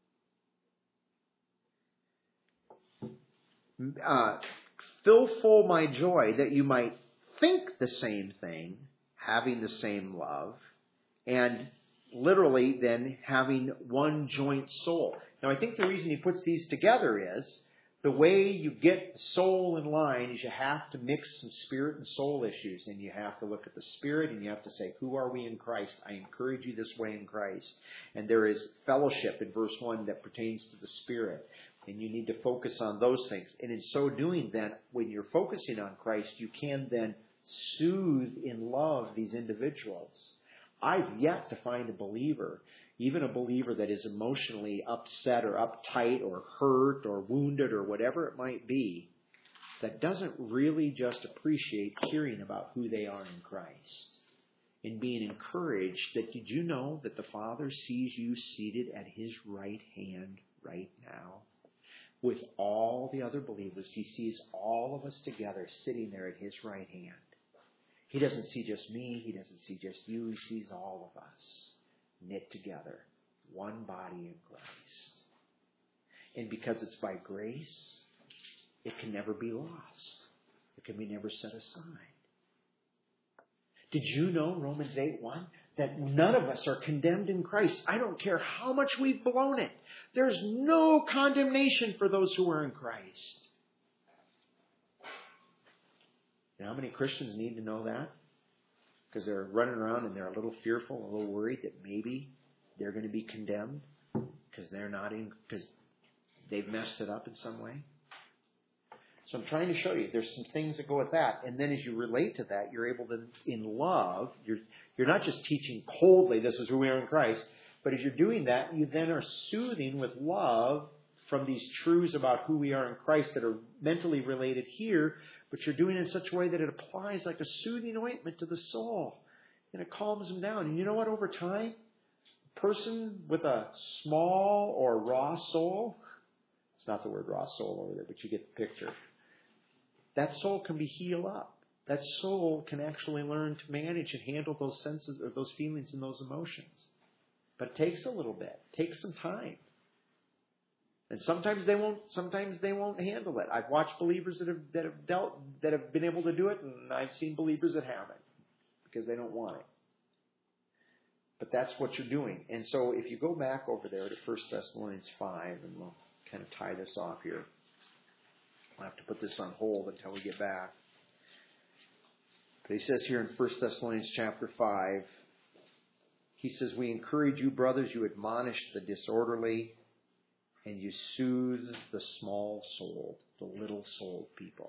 uh, fill full my joy that you might think the same thing, having the same love, and literally then having one joint soul. Now I think the reason he puts these together is the way you get soul in line is you have to mix some spirit and soul issues, and you have to look at the Spirit and you have to say, who are we in Christ? I encourage you this way in Christ. And there is fellowship in verse one that pertains to the Spirit. And you need to focus on those things. And in so doing, then, when you're focusing on Christ, you can then soothe in love these individuals. I've yet to find a believer, even a believer that is emotionally upset or uptight or hurt or wounded or whatever it might be, that doesn't really just appreciate hearing about who they are in Christ and being encouraged that, did you know that the Father sees you seated at His right hand right now? With all the other believers, He sees all of us together sitting there at His right hand. He doesn't see just me. He doesn't see just you. He sees all of us knit together, one body in Christ. And because it's by grace, it can never be lost. It can be never set aside. Did you know, Romans eight one, that none of us are condemned in Christ? I don't care how much we've blown it. There's no condemnation for those who are in Christ. You know how many Christians need to know that? Because they're running around and they're a little fearful, a little worried that maybe they're going to be condemned because they're not in, because they've messed it up in some way. So I'm trying to show you there's some things that go with that. And then as you relate to that, you're able to, in love, you're you're not just teaching coldly, this is who we are in Christ, but as you're doing that, you then are soothing with love from these truths about who we are in Christ that are mentally related here, but you're doing it in such a way that it applies like a soothing ointment to the soul. And it calms them down. And you know what? Over time, a person with a small or raw soul, it's not the word raw soul over there, but you get the picture. That soul can be healed up. That soul can actually learn to manage and handle those senses or those feelings and those emotions. But it takes a little bit. It takes some time. And sometimes they won't sometimes they won't handle it. I've watched believers that have that have dealt that have been able to do it, and I've seen believers that haven't because they don't want it. But that's what you're doing. And so if you go back over there to First Thessalonians five, and we'll kind of tie this off here. I'll have to put this on hold until we get back. But he says here in First Thessalonians chapter five, he says, we encourage you, brothers, you admonish the disorderly, and you soothe the small souled, the little souled people.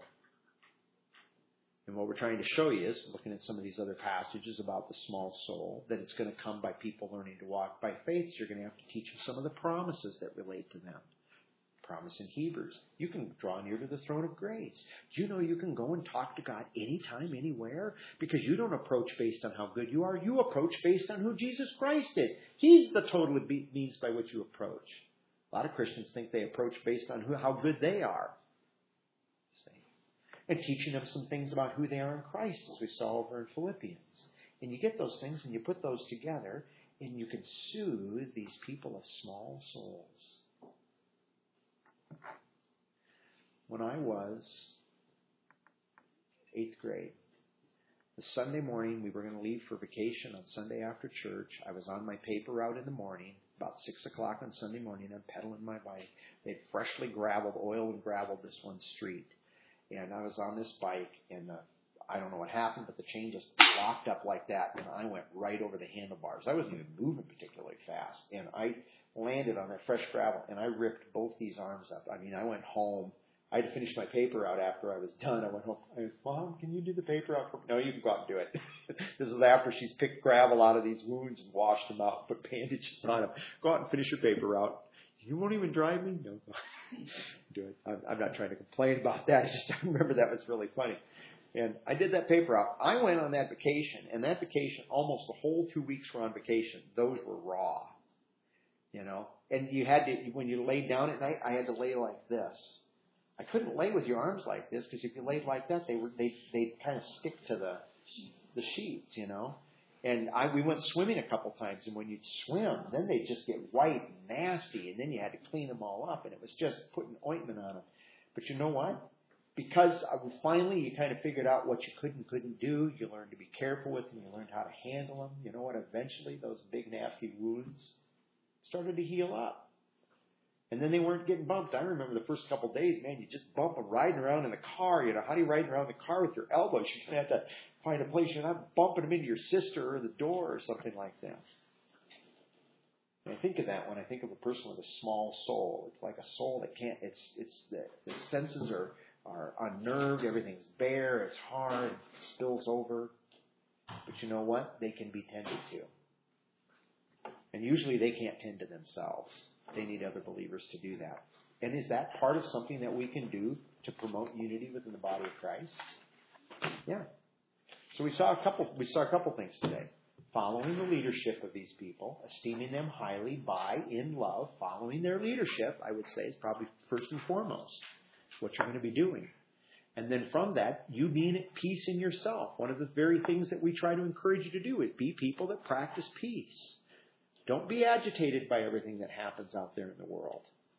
And what we're trying to show you is, looking at some of these other passages about the small soul, that it's going to come by people learning to walk by faith. So you're going to have to teach them some of the promises that relate to them. Promise in Hebrews. You can draw near to the throne of grace. Do you know you can go and talk to God anytime, anywhere? Because you don't approach based on how good you are. You approach based on who Jesus Christ is. He's the total means by which you approach. A lot of Christians think they approach based on who, how good they are. See? And teaching them some things about who they are in Christ, as we saw over in Philippians. And you get those things and you put those together, and you can soothe these people of small souls. When I was eighth grade, the Sunday morning, we were going to leave for vacation on Sunday after church. I was on my paper route in the morning, about six o'clock on Sunday morning. I'm pedaling my bike. They'd freshly graveled, oiled and graveled this one street. And I was on this bike, and uh, I don't know what happened, but the chain just locked up like that, and I went right over the handlebars. I wasn't even moving particularly fast, and I landed on that fresh gravel, and I ripped both these arms up. I mean, I went home. I had to finish my paper out after I was done. I went home. I was, Mom, can you do the paper out for me? No, you can go out and do it. This is after she's picked gravel out of these wounds and washed them out, put bandages on them. Go out and finish your paper out. You won't even drive me? No. Do it. I'm, I'm not trying to complain about that. I just I remember that was really funny. And I did that paper out. I went on that vacation, and that vacation, almost the whole two weeks were on vacation. Those were raw, you know. And you had to, when you laid down at night, I had to lay like this. I couldn't lay with your arms like this because if you laid like that, they were they they kind of stick to the the sheets, you know. And I we went swimming a couple times, and when you'd swim, then they'd just get white and nasty, and then you had to clean them all up, and it was just putting ointment on them. But you know what? Because finally you kind of figured out what you could and couldn't do, you learned to be careful with them, you learned how to handle them. You know what? Eventually those big nasty wounds started to heal up. And then they weren't getting bumped. I remember the first couple of days, man, you just bump them riding around in the car. You know, how do you ride around the car with your elbows? You're going to have to find a place. You're not bumping them into your sister or the door or something like that. And I think of that when I think of a person with a small soul. It's like a soul that can't, it's, it's the, the senses are, are unnerved. Everything's bare. It's hard. It spills over. But you know what? They can be tended to. And usually they can't tend to themselves. They need other believers to do that. And is that part of something that we can do to promote unity within the body of Christ? Yeah. So we saw a couple. We saw a couple things today. Following the leadership of these people, esteeming them highly by in love, following their leadership, I would say, is probably first and foremost what you're going to be doing. And then from that, you being at peace in yourself. One of the very things that we try to encourage you to do is be people that practice peace. Don't be agitated by everything that happens out there in the world.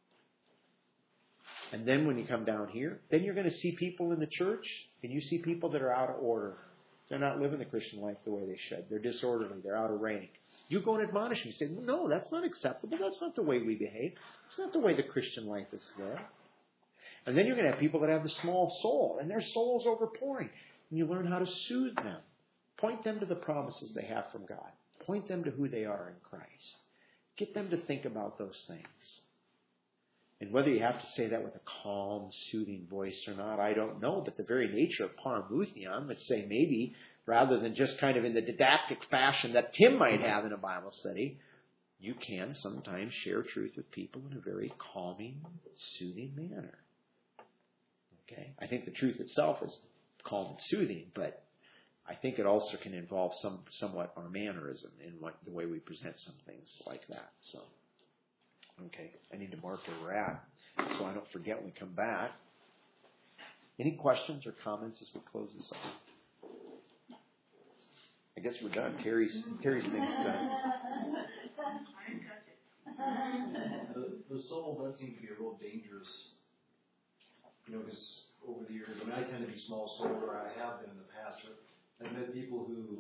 And then when you come down here, then you're going to see people in the church, and you see people that are out of order. They're not living the Christian life the way they should. They're disorderly. They're out of rank. You go and admonish them. You say, no, that's not acceptable. That's not the way we behave. It's not the way the Christian life is lived. And then you're going to have people that have the small soul, and their soul's overpouring. And you learn how to soothe them. Point them to the promises they have from God. Point them to who they are in Christ. Get them to think about those things. And whether you have to say that with a calm, soothing voice or not, I don't know. But the very nature of paramouthnion would say maybe, rather than just kind of in the didactic fashion that Tim might have in a Bible study, you can sometimes share truth with people in a very calming, soothing manner. Okay? I think the truth itself is calm and soothing, but I think it also can involve some somewhat our mannerism in what the way we present some things like that. So, okay, I need to mark where we're at so I don't forget when we come back. Any questions or comments as we close this up? I guess we're done. Terry's Terry's thing's done. The, the soul does seem to be a real dangerous, you know, because over the years, I mean, I tend to be small souled, or I have been in the past. I've met people who,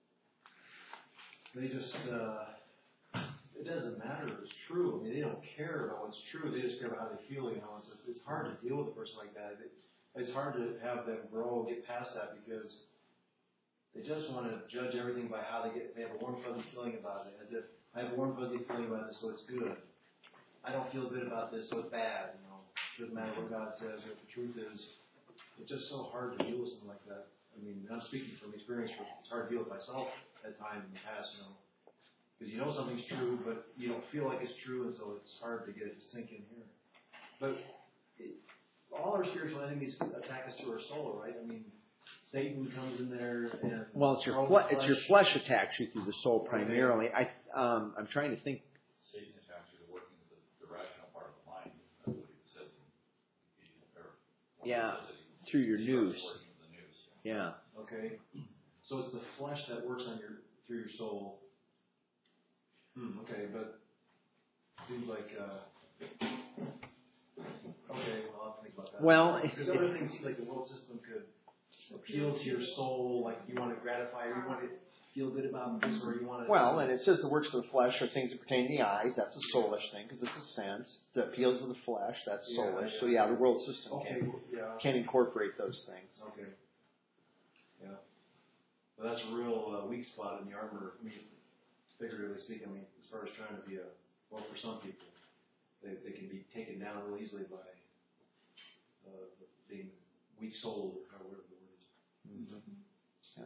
they just, uh, it doesn't matter if it's true. I mean, they don't care about what's true. They just care about how they feel, you know. It's, it's hard to deal with a person like that. It, it's hard to have them grow, get past that, because they just want to judge everything by how they get, they have a warm, fuzzy feeling about it. As if, I have a warm, fuzzy feeling about this, so it's good. I don't feel good about this, so it's bad, you know. It doesn't matter what God says or what the truth is. It's just so hard to deal with something like that. I mean, I'm speaking from experience, but it's hard to deal with myself at times in the past, you know. Because you know something's true, but you don't feel like it's true, and so it's hard to get it to sink in here. But it, all our spiritual enemies attack us through our soul, right? I mean, Satan comes in there and... Well, it's your, fle- it's your flesh attacks you through the soul primarily. I, um, I'm trying to think... Satan attacks you to working the, the rational part of the mind. That's what it says in Ephesians. Yeah, through your news. Yeah. Okay. So it's the flesh that works on your through your soul. Hmm, okay, but seems like uh, okay, well I'll have to think about that. Well, because other things seem like the world system could appeal to your soul, like you want to gratify, or you want to feel good about this, or you want to. Well, and it says the works of the flesh are things that pertain to the eyes. That's a soulish thing because it's a sense. The appeals of the flesh, that's soulish. Yeah, yeah. So yeah, the world system okay, can, yeah. can incorporate those things. Okay. Yeah. But that's a real uh, weak spot in the armor. I mean, figuratively speaking, I mean, as far as trying to be a, well, for some people, they, they can be taken down real easily by uh, being weak-souled or however the word is. Mm-hmm. Yeah.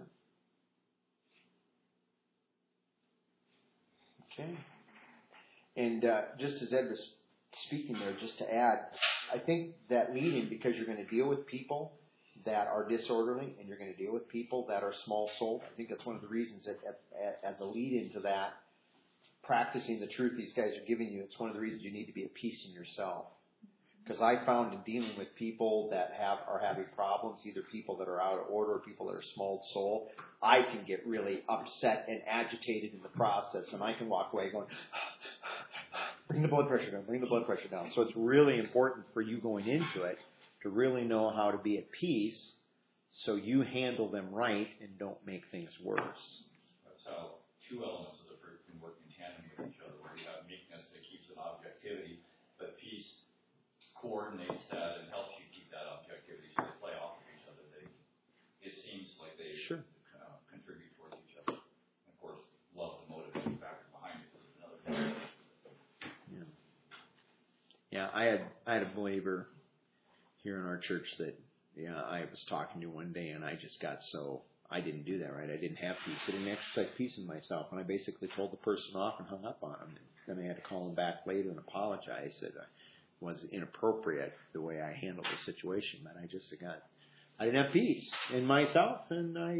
Okay. And uh, just as Ed was speaking there, just to add, I think that leading, because you're going to deal with people that are disorderly and you're going to deal with people that are small-souled, I think that's one of the reasons that, that as a lead into that, practicing the truth these guys are giving you, it's one of the reasons you need to be at peace in yourself. Because I found in dealing with people that have are having problems, either people that are out of order or people that are small soul, I can get really upset and agitated in the process, and I can walk away going, bring the blood pressure down, bring the blood pressure down. So it's really important for you going into it to really know how to be at peace so you handle them right and don't make things worse. That's how two elements of the fruit can work in tandem with each other, where you have meekness that keeps an objectivity, but peace coordinates that and helps you keep that objectivity, so they play off of each other. They, it seems like they sure. uh, contribute towards each other. And of course, love is the motivating factor behind it is another thing. Yeah. Yeah, I had I had a believer here in our church that yeah I was talking to one day, and I just got so I didn't do that right. I didn't have peace. I didn't exercise peace in myself, and I basically told the person off and hung up on him. And then I had to call him back later and apologize that I was inappropriate the way I handled the situation. But I just got I didn't have peace in myself, and I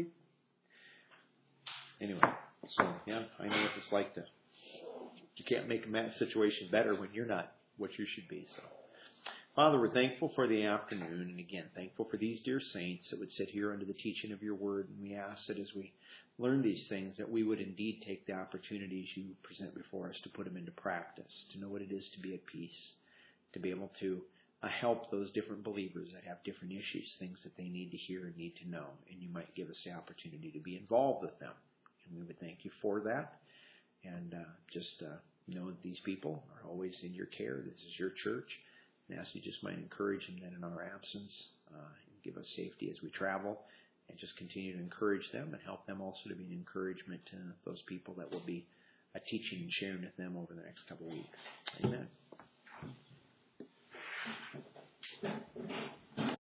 anyway. So yeah, I know what it's like to. You can't make a situation better when you're not what you should be. So, Father, we're thankful for the afternoon, and again, thankful for these dear saints that would sit here under the teaching of your word. And we ask that as we learn these things, that we would indeed take the opportunities you present before us to put them into practice, to know what it is to be at peace, to be able to uh, help those different believers that have different issues, things that they need to hear and need to know. And you might give us the opportunity to be involved with them. And we would thank you for that. And uh, just uh, know that these people are always in your care. This is your church. And ask you just might encourage them then in our absence uh, and give us safety as we travel. And just continue to encourage them and help them also to be an encouragement to those people that will be uh, teaching and sharing with them over the next couple of weeks. Amen.